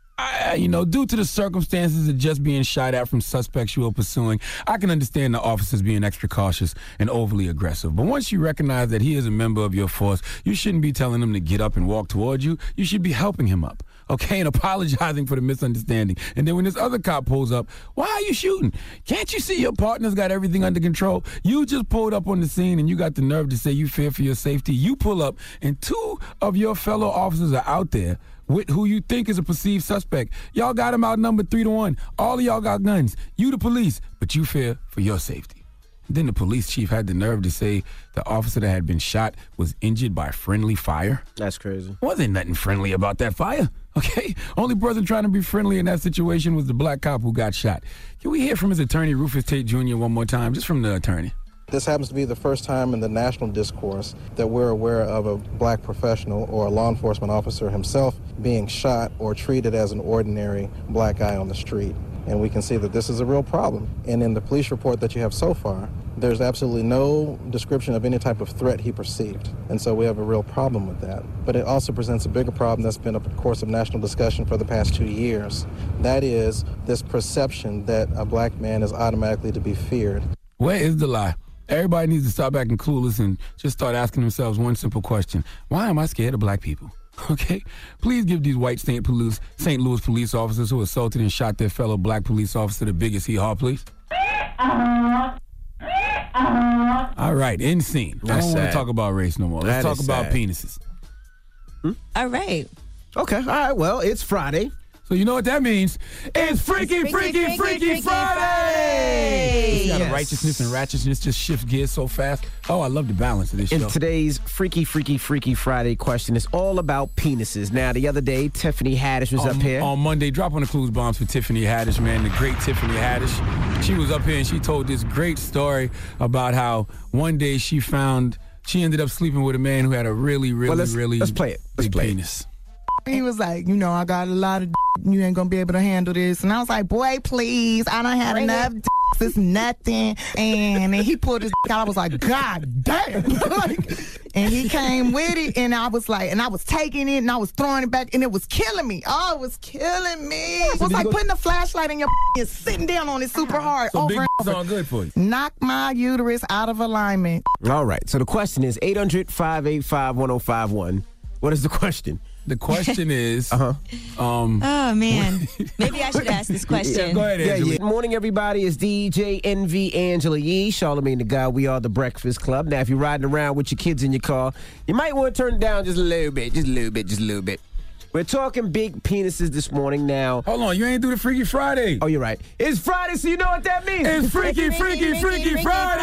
I, you know, due to the circumstances of just being shot at from suspects you were pursuing, I can understand the officers being extra cautious and overly aggressive. But once you recognize that he is a member of your force, you shouldn't be telling him to get up and walk toward you. You should be helping him up, okay, and apologizing for the misunderstanding. And then when this other cop pulls up, why are you shooting? Can't you see your partner's got everything under control? You just pulled up on the scene and you got the nerve to say you fear for your safety. You pull up and two of your fellow officers are out there with who you think is a perceived suspect. Y'all got him outnumbered three to one. All of y'all got guns. You the police, but you fear for your safety. Then the police chief had the nerve to say the officer that had been shot was injured by friendly fire. That's crazy. Wasn't nothing friendly about that fire, okay? Only person trying to be friendly in that situation was the black cop who got shot. Can we hear from his attorney, Rufus Tate Junior, one more time, just from the attorney? This happens to be the first time in the national discourse that we're aware of a black professional or a law enforcement officer himself being shot or treated as an ordinary black guy on the street. And we can see that this is a real problem. And in the police report that you have so far, there's absolutely no description of any type of threat he perceived. And so we have a real problem with that. But it also presents a bigger problem that's been a course of national discussion for the past two years. That is this perception that a black man is automatically to be feared. Where is the lie? Everybody needs to stop acting clueless and just start asking themselves one simple question. Why am I scared of black people? Okay? Please give these white Saint Louis, Saint Louis police officers who assaulted and shot their fellow black police officer the biggest hee-haw, please. All right, end scene. I don't want to talk about race no more. Let's That talk about sad. penises. Hmm? All right. Okay, all right, well, it's Friday. So you know what that means? It's Freaky, Freaky, Freaky, Freaky, Freaky, Freaky Friday! See how the Yes. righteousness and righteousness just shifts gears so fast. Oh, I love the balance of this And show. today's Freaky, Freaky, Freaky Friday question is all about penises. Now, the other day, Tiffany Haddish was on, up here. on Monday, drop on the clues bombs for Tiffany Haddish, man. The great Tiffany Haddish. She was up here and she told this great story about how one day she found she ended up sleeping with a man who had a really, really, Well, let's- really let's play it. Let's big play it. penis. He was like, you know, I got a lot of d- you ain't gonna be able to handle this. And I was like, boy, please, I done had enough d- it's nothing. And, and he pulled his d- out. I was like, God damn. Like, and he came with it, and I was like, and I was taking it, and I was throwing it back, and it was killing me. Oh, it was killing me. It So was did like you go- putting a flashlight in your and sitting down on it super hard So over big and is over. all good for you. Knock my uterus out of alignment. All right. So the question is eight hundred, five eight five, one oh five one. What is the question? The question is, uh-huh. um, Oh, man. Maybe I should ask this question. Yeah, go ahead, Yeah, Angela. yeah. Good morning, everybody. It's D J Envy, Angela Yee, Charlamagne the Guy. We are the Breakfast Club. Now, if you're riding around with your kids in your car, you might want to turn it down just a little bit, just a little bit, just a little bit. We're talking big penises this morning now. Hold on, you ain't do the Freaky Friday. Oh, you're right. It's Friday, so you know what that means. It's Freaky, Freaky, Freaky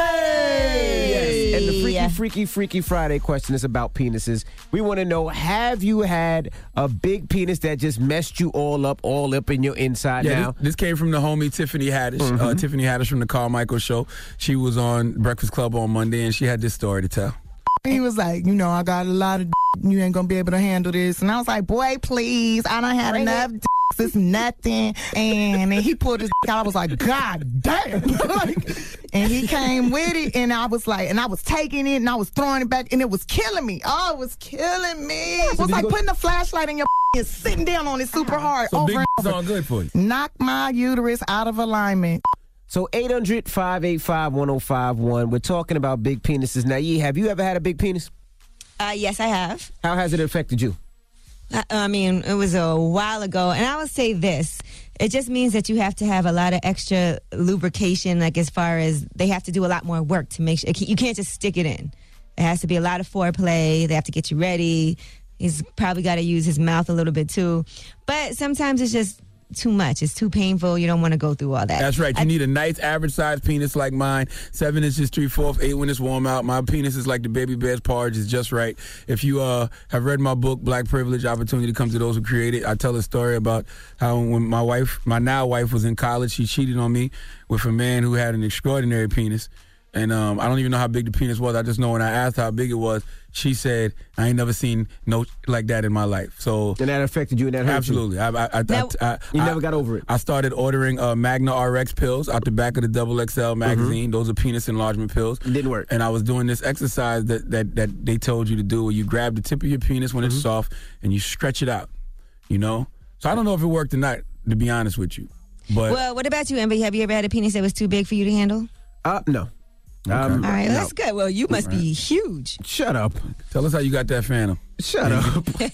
Friday. Yes. And the Freaky, Freaky, Freaky Friday question is about penises. We want to know, have you had a big penis that just messed you all up, all up in your inside Yeah, now? this, this came from the homie Tiffany Haddish. Uh, Mhm. Tiffany Haddish from the Carmichael Show. She was on Breakfast Club on Monday, and she had this story to tell. He was like, you know, I got a lot of d- you ain't gonna be able to handle this. And I was like, boy, please, I done had enough d- it's nothing. And, and he pulled his d- out. I was like, God damn. Like, and he came with it, and I was like, and I was taking it, and I was throwing it back, and it was killing me. Oh, it was killing me. It was did like you go- putting a flashlight in your and sitting down on it super hard So over big and is over. all good for you. Knock my uterus out of alignment. So eight hundred, five eight five, one oh five one. We're talking about big penises. Now, Yee, have you ever had a big penis? Uh, yes, I have. How has it affected you? I, I mean, it was a while ago. And I would say this. It just means that you have to have a lot of extra lubrication, like as far as they have to do a lot more work to make sure. You can't just stick it in. It has to be a lot of foreplay. They have to get you ready. He's probably got to use his mouth a little bit too. But sometimes it's just too much. It's too painful. You don't want to go through all that. That's right. You I- need a nice average sized penis like mine. Seven inches, three fourths, eight when it's warm out. My penis is like the baby bear's porridge. It's just right. If you uh, have read my book, Black Privilege, Opportunity to Come to Those Who Create It, I tell a story about how when my wife, my now wife, was in college, she cheated on me with a man who had an extraordinary penis. And um, I don't even know how big the penis was. I just know when I asked how big it was, she said, I ain't never seen no like that in my life. So And that affected you and that hurt absolutely. you? I, I, I, Now- I, I, You I- never got over it? I started ordering uh, Magna R X pills out the back of the Double X L magazine. Those are penis enlargement pills. It didn't work. And I was doing this exercise that, that, that they told you to do where you grab the tip of your penis when it's soft and you stretch it out, you know? So I don't know if it worked or not, to be honest with you. But Well, what about you, Amber? Have you ever had a penis that was too big for you to handle? Uh, no. Um, All right, no. well, that's good. Well, you must be huge. Shut up. tell us how you got that phantom. Shut up.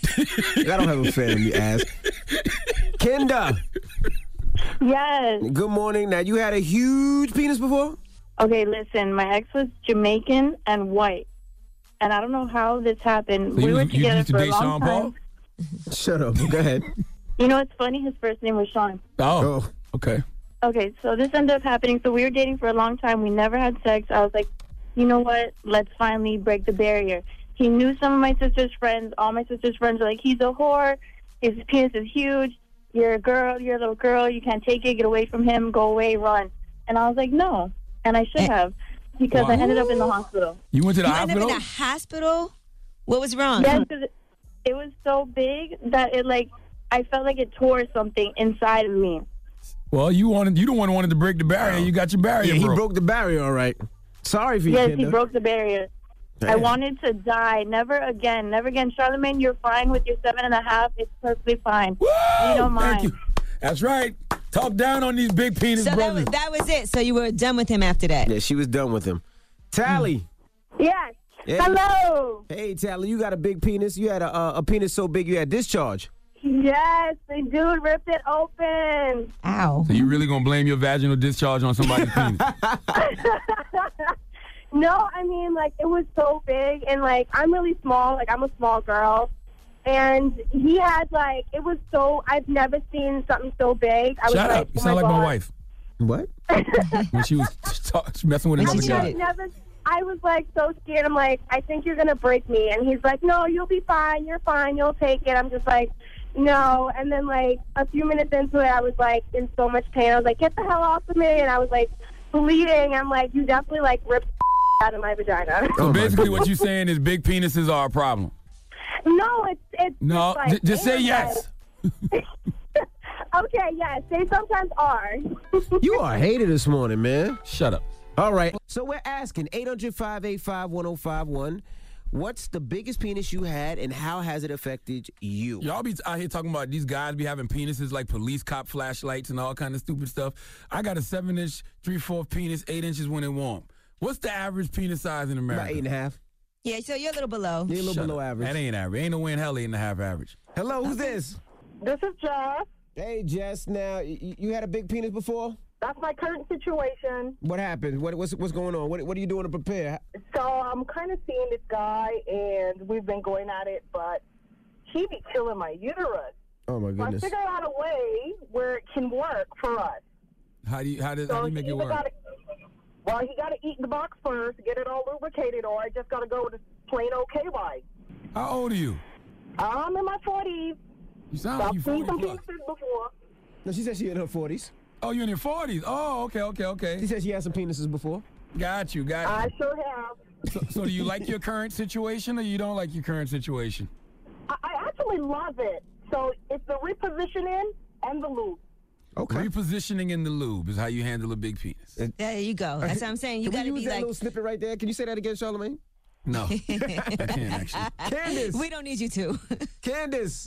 I don't have a fan, you ass. Kenda, Yes. good morning. Now, you had a huge penis before? Okay, listen, my ex was Jamaican and white. And I don't know how this happened. So you we was- were you together used to for a date long Sean time. Paul? Shut up. Go ahead. You know what's funny? His first name was Sean. Oh, Oh. okay. Okay, so this ended up happening. So we were dating for a long time. We never had sex. I was like, you know what? Let's finally break the barrier. He knew some of my sister's friends. All my sister's friends were like, he's a whore. His penis is huge. You're a girl. You're a little girl. You can't take it. Get away from him. Go away. Run. And I was like, no. And I should have because I ended up in the hospital. You went to the You ended up hospital? in the hospital? What was wrong? Yes, 'cause it, it was so big that it like I felt like it tore something inside of me. Well, you wanted you the one who wanted to break the barrier. You got your barrier Yeah, he broke. broke the barrier, all right. Sorry for you, Yes, Kenda. he broke the barrier. I Damn. wanted to die. Never again. Never again. Charlamagne, you're fine with your seven and a half. It's perfectly fine. Woo! We don't mind. Thank you. That's right. Talk down on these big penis So that brothers. was, that was it. So you were done with him after that? Yeah, she was done with him. Tally. Yes. Yeah. Hello. Hey, Tally, you got a big penis. You had a, a, a penis so big you had discharge. Yes, the dude ripped it open. Ow. So you really gonna blame your vaginal discharge on somebody's penis? No, I mean, like, it was so big, and, like, I'm really small. Like, I'm a small girl. And he had, like, it was so, I've never seen something so big. I was Shut like, up. You oh sound my like my God. wife. What? When she was talk, messing with another guy. Never, I was like so scared. I'm like, I think you're gonna break me, and he's like, no, you'll be fine. You're fine. You'll take it. I'm just like, no. And then like a few minutes into it, I was like in so much pain. I was like, get the hell off of me, and I was like bleeding. I'm like, you definitely like ripped out of my vagina. So basically, what you're saying is big penises are a problem. No, it's it's No, just, like, j- just say yes. Okay, yes, they sometimes are. You are a hater this morning, man. Shut up. All right. So we're asking eight hundred, five eight five, one oh five one. What's the biggest penis you had, and how has it affected you? Y'all be out here talking about these guys be having penises like police cop flashlights and all kind of stupid stuff. I got a seven-inch, three-fourth penis, eight inches when it warm. What's the average penis size in America? About eight and a half. Yeah, so you're a little below. You're a little Shut below up. average. That ain't average. Ain't no way in hell eight and a half average. Hello, who's this? This is Jess. Hey, Jess. Now, y- you had a big penis before? That's my current situation. What happened? What, what's what's going on? What what are you doing to prepare? So I'm kind of seeing this guy, and we've been going at it, but he be killing my uterus. Oh my So I goodness. figured out a way where it can work for us. How do you how does So how do you make he it either work? gotta- well, he got to eat the box first, get it all lubricated, or I just got to go with a plain old K Y. How old are you? I'm in my forties. You sound like you I've seen forty some plus. penises before. No, she said she in her forties. Oh, you're in your forties. Oh, okay, okay, okay. She said she had some penises before. Got you, got you. I sure have. So, so do you like your current situation, or you don't like your current situation? I, I actually love it. So it's the repositioning and the lube. Okay. Repositioning in the lube is how you handle a big penis. There you go. That's what I'm saying. You Can got to we use be that like. little snippet right there? Can you say that again, Charlamagne? No, I can't actually. Candace. We don't need you to. Candace.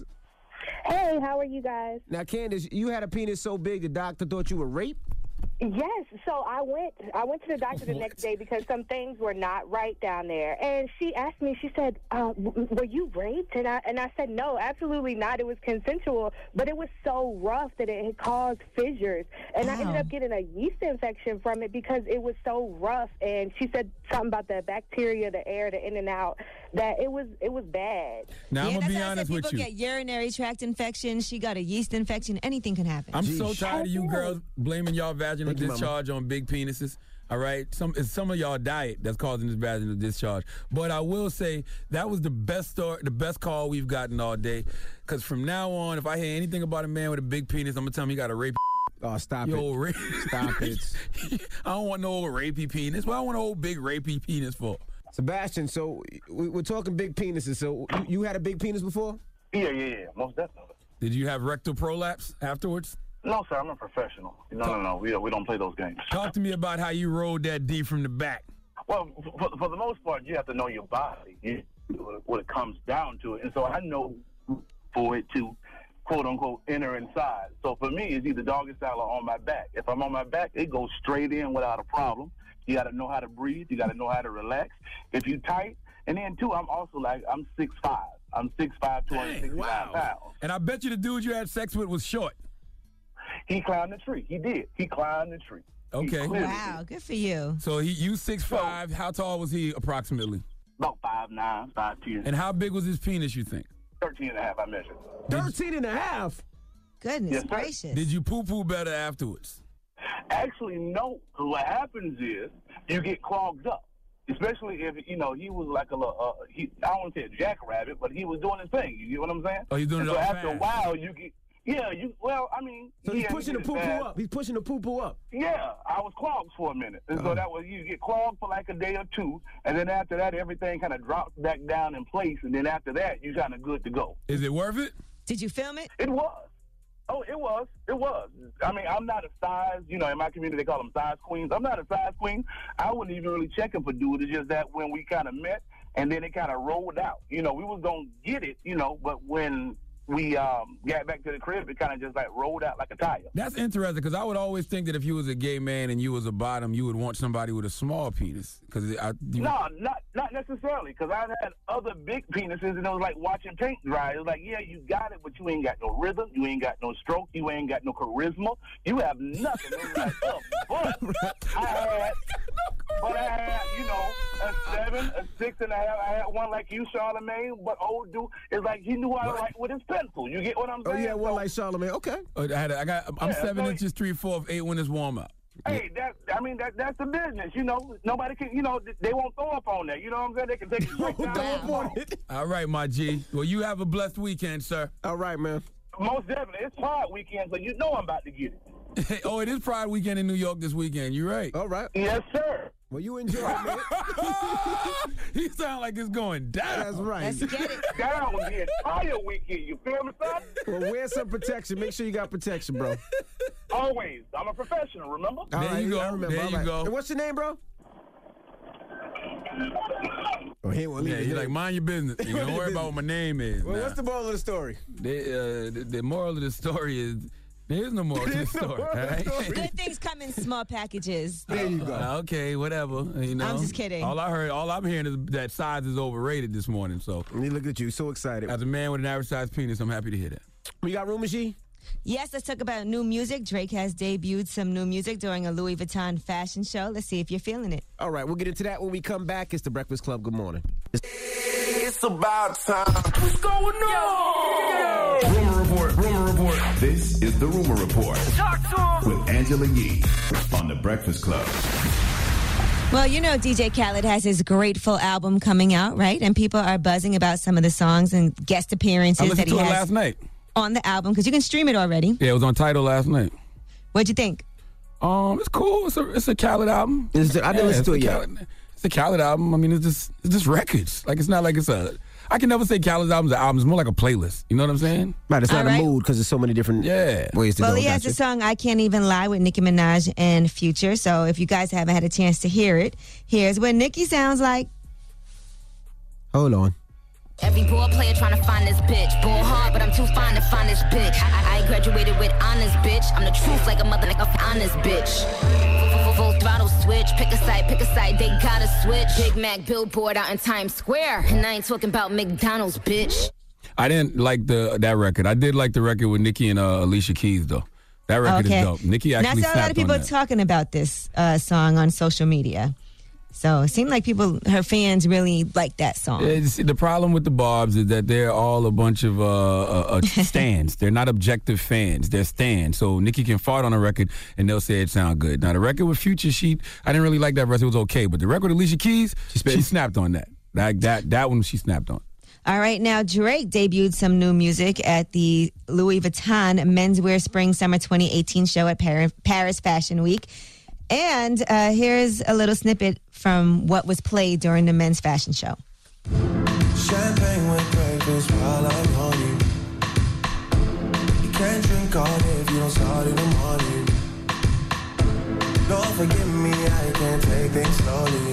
Hey, how are you guys? Now, Candace, you had a penis so big the doctor thought you were raped? Yes, so I went I went to the doctor the next day because some things were not right down there. And she asked me, she said, uh, w- were you raped? And I and I said, no, absolutely not. It was consensual, but it was so rough that it had caused fissures. And I ended up getting a yeast infection from it because it was so rough. And she said something about the bacteria, the air, the in and out, that it was it was bad. Now, yeah, I'm going to that's be why I honest said with people you. get urinary tract infection. She got a yeast infection. Anything can happen. I'm so tired of you girls blaming y'all vaginal Thank you, Mama. discharge on big penises. All right, some it's some of y'all diet that's causing this vaginal discharge. But I will say that was the best story, the best call we've gotten all day. Because from now on, if I hear anything about a man with a big penis, I'm gonna tell him he got a rape. Oh, stop Yo, it! rape. Stop it! I don't want no old rapey penis. What I want an old big rapey penis for? Sebastian, so we- we're talking big penises. So you, you had a big penis before? Yeah, yeah, yeah, most definitely. Did you have rectal prolapse afterwards? No, sir, I'm a professional. No, no, no, we, we don't play those games. Talk to me about how you rolled that D from the back. Well, for, for the most part, you have to know your body, you, what it comes down to it. And so I know for it to, quote-unquote, enter inside. So for me, it's either doggy style or on my back. If I'm on my back, it goes straight in without a problem. You got to know how to breathe. You got to know how to relax. If you tight, and then, too, I'm also like, I'm six five. I'm six five, two hundred sixty-five Wow. pounds. And I bet you the dude you had sex with was short. He climbed the tree. He did. He climbed the tree. Okay. Wow, good for you. So he you six five. How tall was he approximately? About five nine, five ten. And how big was his penis, you think? thirteen and a half, I measured. Thirteen and a half. Goodness Yes, sir. gracious. Did you poo-poo better afterwards? Actually, no. 'Cause what happens is you get clogged up. Especially if, you know, he was like a little, uh, he, I don't want to say a jackrabbit, but he was doing his thing. You get what I'm saying? Oh, he's doing And it so all after a fast. while, you get, yeah, you, well, I mean. So he's yeah, pushing the you poo get poo it fast. up. He's pushing the poo poo up. Yeah, I was clogged for a minute. And so Oh. that was, you get clogged for like a day or two, and then after that, everything kind of drops back down in place, and then after that, you're kind of good to go. Is it worth it? Did you film it? It was. Oh, it was. It was. I mean, I'm not a size, you know, in my community they call them size queens. I'm not a size queen. I wasn't even really checking for dude. It's just that when we kind of met and then it kind of rolled out. You know, we was going to get it, you know, but when we um, got back to the crib, it kind of just like rolled out like a tire. That's interesting because I would always think that if you was a gay man and you was a bottom, you would want somebody with a small penis. Because I, you, No, not not necessarily, because I've had other big penises, and it was like watching paint dry. It was like, yeah, you got it, but you ain't got no rhythm, you ain't got no stroke, you ain't got no charisma, you have nothing. It was like, oh, but I had, but I had, you know, a seven, a six and a half. I had one like you, Charlamagne, but old dude, it's like he knew how to write with his pencil. You get what I'm Oh saying? yeah, one like Charlamagne. Okay. I, had, I got. I'm Yeah, seven so- inches three fourths, eight when it's warm up. Hey, that I mean that that's the business, you know. Nobody can, you know, they won't throw up on that. You know what I'm saying? They can take it straight down. All right, my G. Well, you have a blessed weekend, sir. All right, man. Most definitely, it's Pride weekend, so you know I'm about to get it. Oh, it is Pride weekend in New York this weekend. You're right. All right. Yes, sir. Well, you enjoy it, man. You sound like it's going down. That's right. Let's get it down the entire weekend. You feel me, son? Well, wear some protection. Make sure you got protection, bro. Always. I'm a professional, remember? All There right, you go. I remember. There All you right. go. And what's your name, bro? Oh, he won't leave Yeah, his you name. like mind your business. You don't worry about what my name is. Well, Nah. what's the moral of the story? They, uh, the, the moral of the story is there is no moral to the There's no story. moral to the all right? story. Good things come in small packages. There you go. Uh, okay, whatever. You know, I'm just kidding. All I heard, all I'm hearing is that size is overrated this morning. So, You look at you, so excited. as a man with an average sized penis, I'm happy to hear that. We got Rumor G? Yes, let's talk about new music. Drake has debuted some new music during a Louis Vuitton fashion show. Let's see if you're feeling it. All right, we'll get into that when we come back. It's the Breakfast Club. Good morning. It's about time. What's going on? Rumor Report, Rumor Report. This is the Rumor Report. Talk to him. With Angela Yee on the Breakfast Club. Well, you know D J Khaled has his Grateful album coming out, right? And people are buzzing about some of the songs and guest appearances I that listened he to it has last night. on the album, because you can stream it already. Yeah, it was on Tidal last night. What'd you think? Um, it's cool. It's a it's a Khaled album. Is it- I didn't listen it's to a it yet. Khaled- It's a Khaled album. I mean, it's just it's just records. Like it's not like it's a. I can never say Khaled's album's an album. It's more like a playlist. You know what I'm saying? Right, it's not All right. a mood because there's so many different Yeah. ways to Well, go. he has Gotcha. the song I Can't Even Lie with Nicki Minaj and Future. So if you guys haven't had a chance to hear it, here's what Nicki sounds like. Hold on. Every ball player trying to find this bitch. Ball hard, but I'm too fine to find this bitch. I, I graduated with honors, bitch. I'm the truth like a mother, like a honest bitch. Full, full throttle switch. Pick a side, pick a side. They gotta switch. Big Mac billboard out in Times Square. And I ain't talking about McDonald's, bitch. I didn't like the that record. I did like the record with Nicki and uh, Alicia Keys though. That record Okay. is dope. Nicki And I actually saw a lot of snapped on people that. talking about this uh, song on social media. So it seemed like people, her fans really like that song. It's, the problem with the Barbs is that they're all a bunch of uh, uh, uh, stands. They're not objective fans. They're stands. So Nicki can fart on a record and they'll say it sound good. Now the record with Future, she I didn't really like that record. It was okay, but the record with Alicia Keys, she snapped on that. That that that one she snapped on. All right, now Drake debuted some new music at the Louis Vuitton Menswear Spring Summer twenty eighteen show at Paris, Paris Fashion Week. And uh, here's a little snippet from what was played during the men's fashion show. Champagne with breakfast while I'm on you. You can't drink all day if you don't start in the morning. Don't forgive me, I can't take things slowly.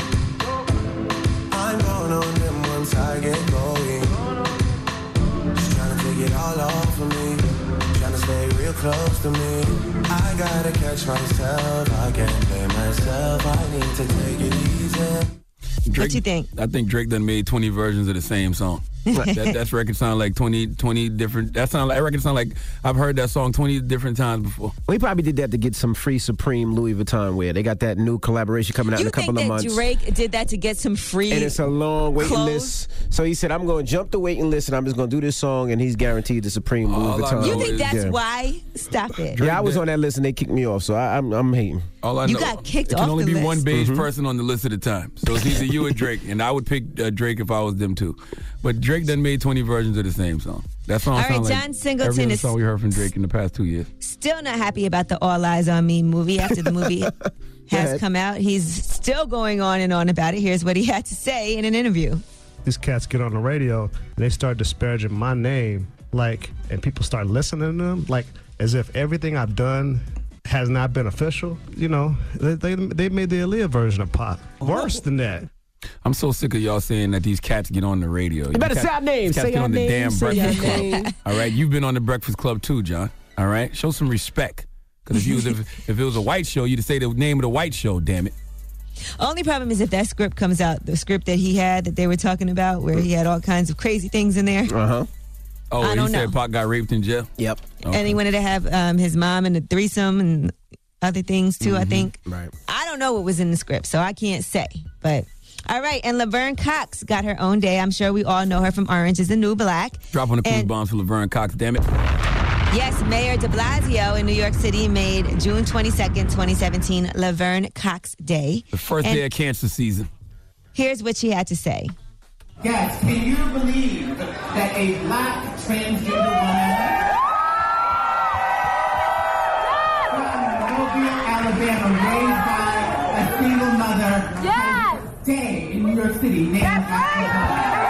I'm going on them once I get going. Just trying to take it all off of me. Trying to stay real close to me. I gotta catch myself. I can't blame myself. I need to take it easy. Drake, What you think? I think Drake done made twenty versions of the same song. that that's record sound like twenty, twenty different. That sound like that record sound like I've heard that song twenty different times before. Well, he probably did that to get some free Supreme Louis Vuitton wear. They got that new collaboration coming out You in a couple think of that months. Drake did that to get some free And it's a long waiting clothes? list. So he said, I'm going to jump the waiting list and I'm just going to do this song, and he's guaranteed the Supreme Louis All I Vuitton. know You think that's Yeah. why? Stop it. Yeah, I was on that list and they kicked me off, so I, I'm I'm hating. All I You know, got kicked it can off only the be list. one beige Mhm. person on the list at a time. So it's either you or Drake, and I would pick uh, Drake if I was them too. But Drake done made twenty versions of the same song. That song All right, sound like John Singleton every other is- song we heard from Drake in the past two years. Still not happy about the All Eyes on Me movie after the movie has ahead. come out. He's still going on and on about it. Here's what he had to say in an interview. These cats get on the radio and they start disparaging my name, like, and people start listening to them, like, as if everything I've done has not been official. You know, they they, they made the Aaliyah version of pop. Worse than that. I'm so sick of y'all saying that these cats get on the radio. You better cats, say our names. these cats Say get our on the damn names. Say our Breakfast Club. names. All right, you've been on the Breakfast Club too, John. All right, show some respect. Because if you was if, if it was a white show, you'd say the name of the white show. Damn it. Only problem is if that script comes out, the script that he had that they were talking about, where he had all kinds of crazy things in there. Uh huh. Oh, I he don't said know. Pac got raped in jail. Yep. And he wanted to have um, his mom and a threesome and other things too, I think. Right. I don't know what was in the script, so I can't say. But all right, and Laverne Cox got her own day. I'm sure we all know her from Orange is the New Black. Dropping the clue And- bombs for Laverne Cox. Damn it. Yes, Mayor de Blasio in New York City made June twenty-second, twenty seventeen Laverne Cox Day. The first And day of cancer season. Here's what she had to say. Yes, can you believe that a black transgender woman from Mobile, Alabama, raised by a single mother, yes, day in New York City named after her?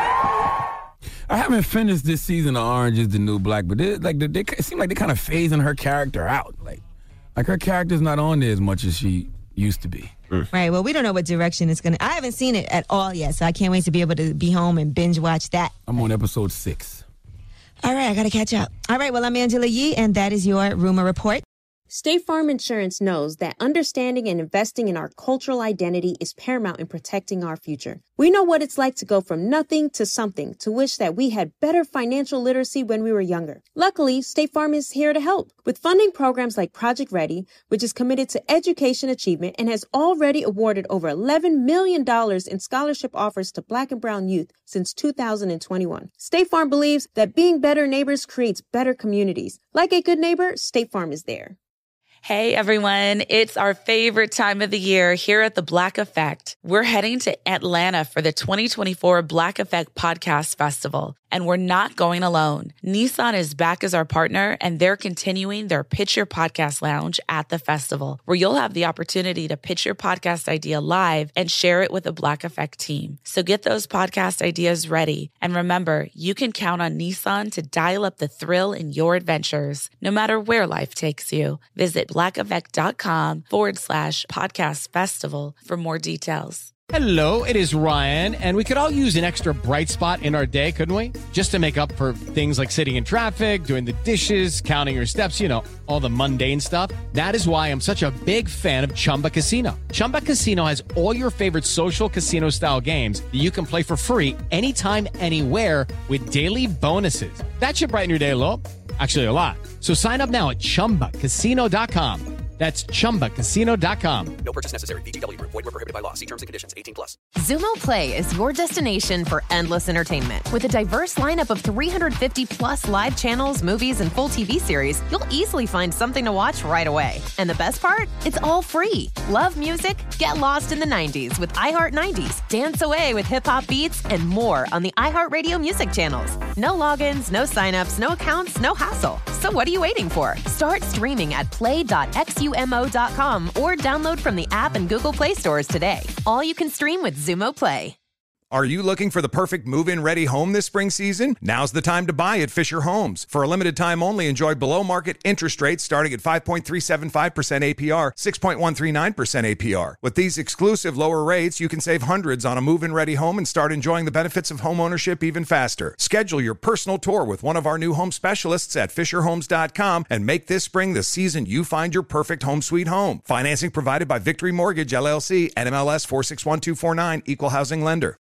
I haven't finished this season of Orange is the New Black, but they, like they, they, it seems like they kind of phasing her character out. Like, like her character's not on there as much as she used to be. Right. Well, we don't know what direction it's going to. I haven't seen it at all yet, so I can't wait to be able to be home and binge watch that. I'm on episode six. All right. I got to catch up. All right. Well, I'm Angela Yee, and that is your Rumor Report. State Farm Insurance knows that understanding and investing in our cultural identity is paramount in protecting our future. We know what it's like to go from nothing to something, to wish that we had better financial literacy when we were younger. Luckily, State Farm is here to help with funding programs like Project Ready, which is committed to education achievement and has already awarded over eleven million dollars in scholarship offers to Black and Brown youth since two thousand twenty-one. State Farm believes that being better neighbors creates better communities. Like a good neighbor, State Farm is there. Hey everyone, it's our favorite time of the year here at the Black Effect. We're heading to Atlanta for the twenty twenty-four Black Effect Podcast Festival, and we're not going alone. Nissan is back as our partner, and they're continuing their Pitch Your Podcast Lounge at the festival, where you'll have the opportunity to pitch your podcast idea live and share it with the Black Effect team. So get those podcast ideas ready. And remember, you can count on Nissan to dial up the thrill in your adventures, no matter where life takes you. Visit blackeffect.com forward slash podcast festival for more details. Hello, it is Ryan, and we could all use an extra bright spot in our day, couldn't we? Just to make up for things like sitting in traffic, doing the dishes, counting your steps, you know, all the mundane stuff. That is why I'm such a big fan of Chumba Casino. Chumba Casino has all your favorite social casino-style games that you can play for free anytime, anywhere with daily bonuses. That should brighten your day a little. Actually, a lot. So sign up now at chumba casino dot com. That's chumba casino dot com. No purchase necessary. V G W. Void where prohibited by law. See terms and conditions. eighteen plus. Xumo Play is your destination for endless entertainment. With a diverse lineup of three hundred fifty plus live channels, movies, and full T V series, you'll easily find something to watch right away. And the best part? It's all free. Love music? Get lost in the nineties with iHeart nineties. Dance away with hip-hop beats and more on the iHeartRadio music channels. No logins, no signups, no accounts, no hassle. So what are you waiting for? Start streaming at play dot xumo dot com or download from the app and Google Play stores today. All you can stream with Xumo Play. Are you looking for the perfect move-in ready home this spring season? Now's the time to buy at Fisher Homes. For a limited time only, enjoy below-market interest rates starting at five point three seven five percent A P R, six point one three nine percent A P R. With these exclusive lower rates, you can save hundreds on a move-in ready home and start enjoying the benefits of home ownership even faster. Schedule your personal tour with one of our new home specialists at fisher homes dot com and make this spring the season you find your perfect home sweet home. Financing provided by Victory Mortgage, L L C, N M L S four six one two four nine, Equal Housing Lender.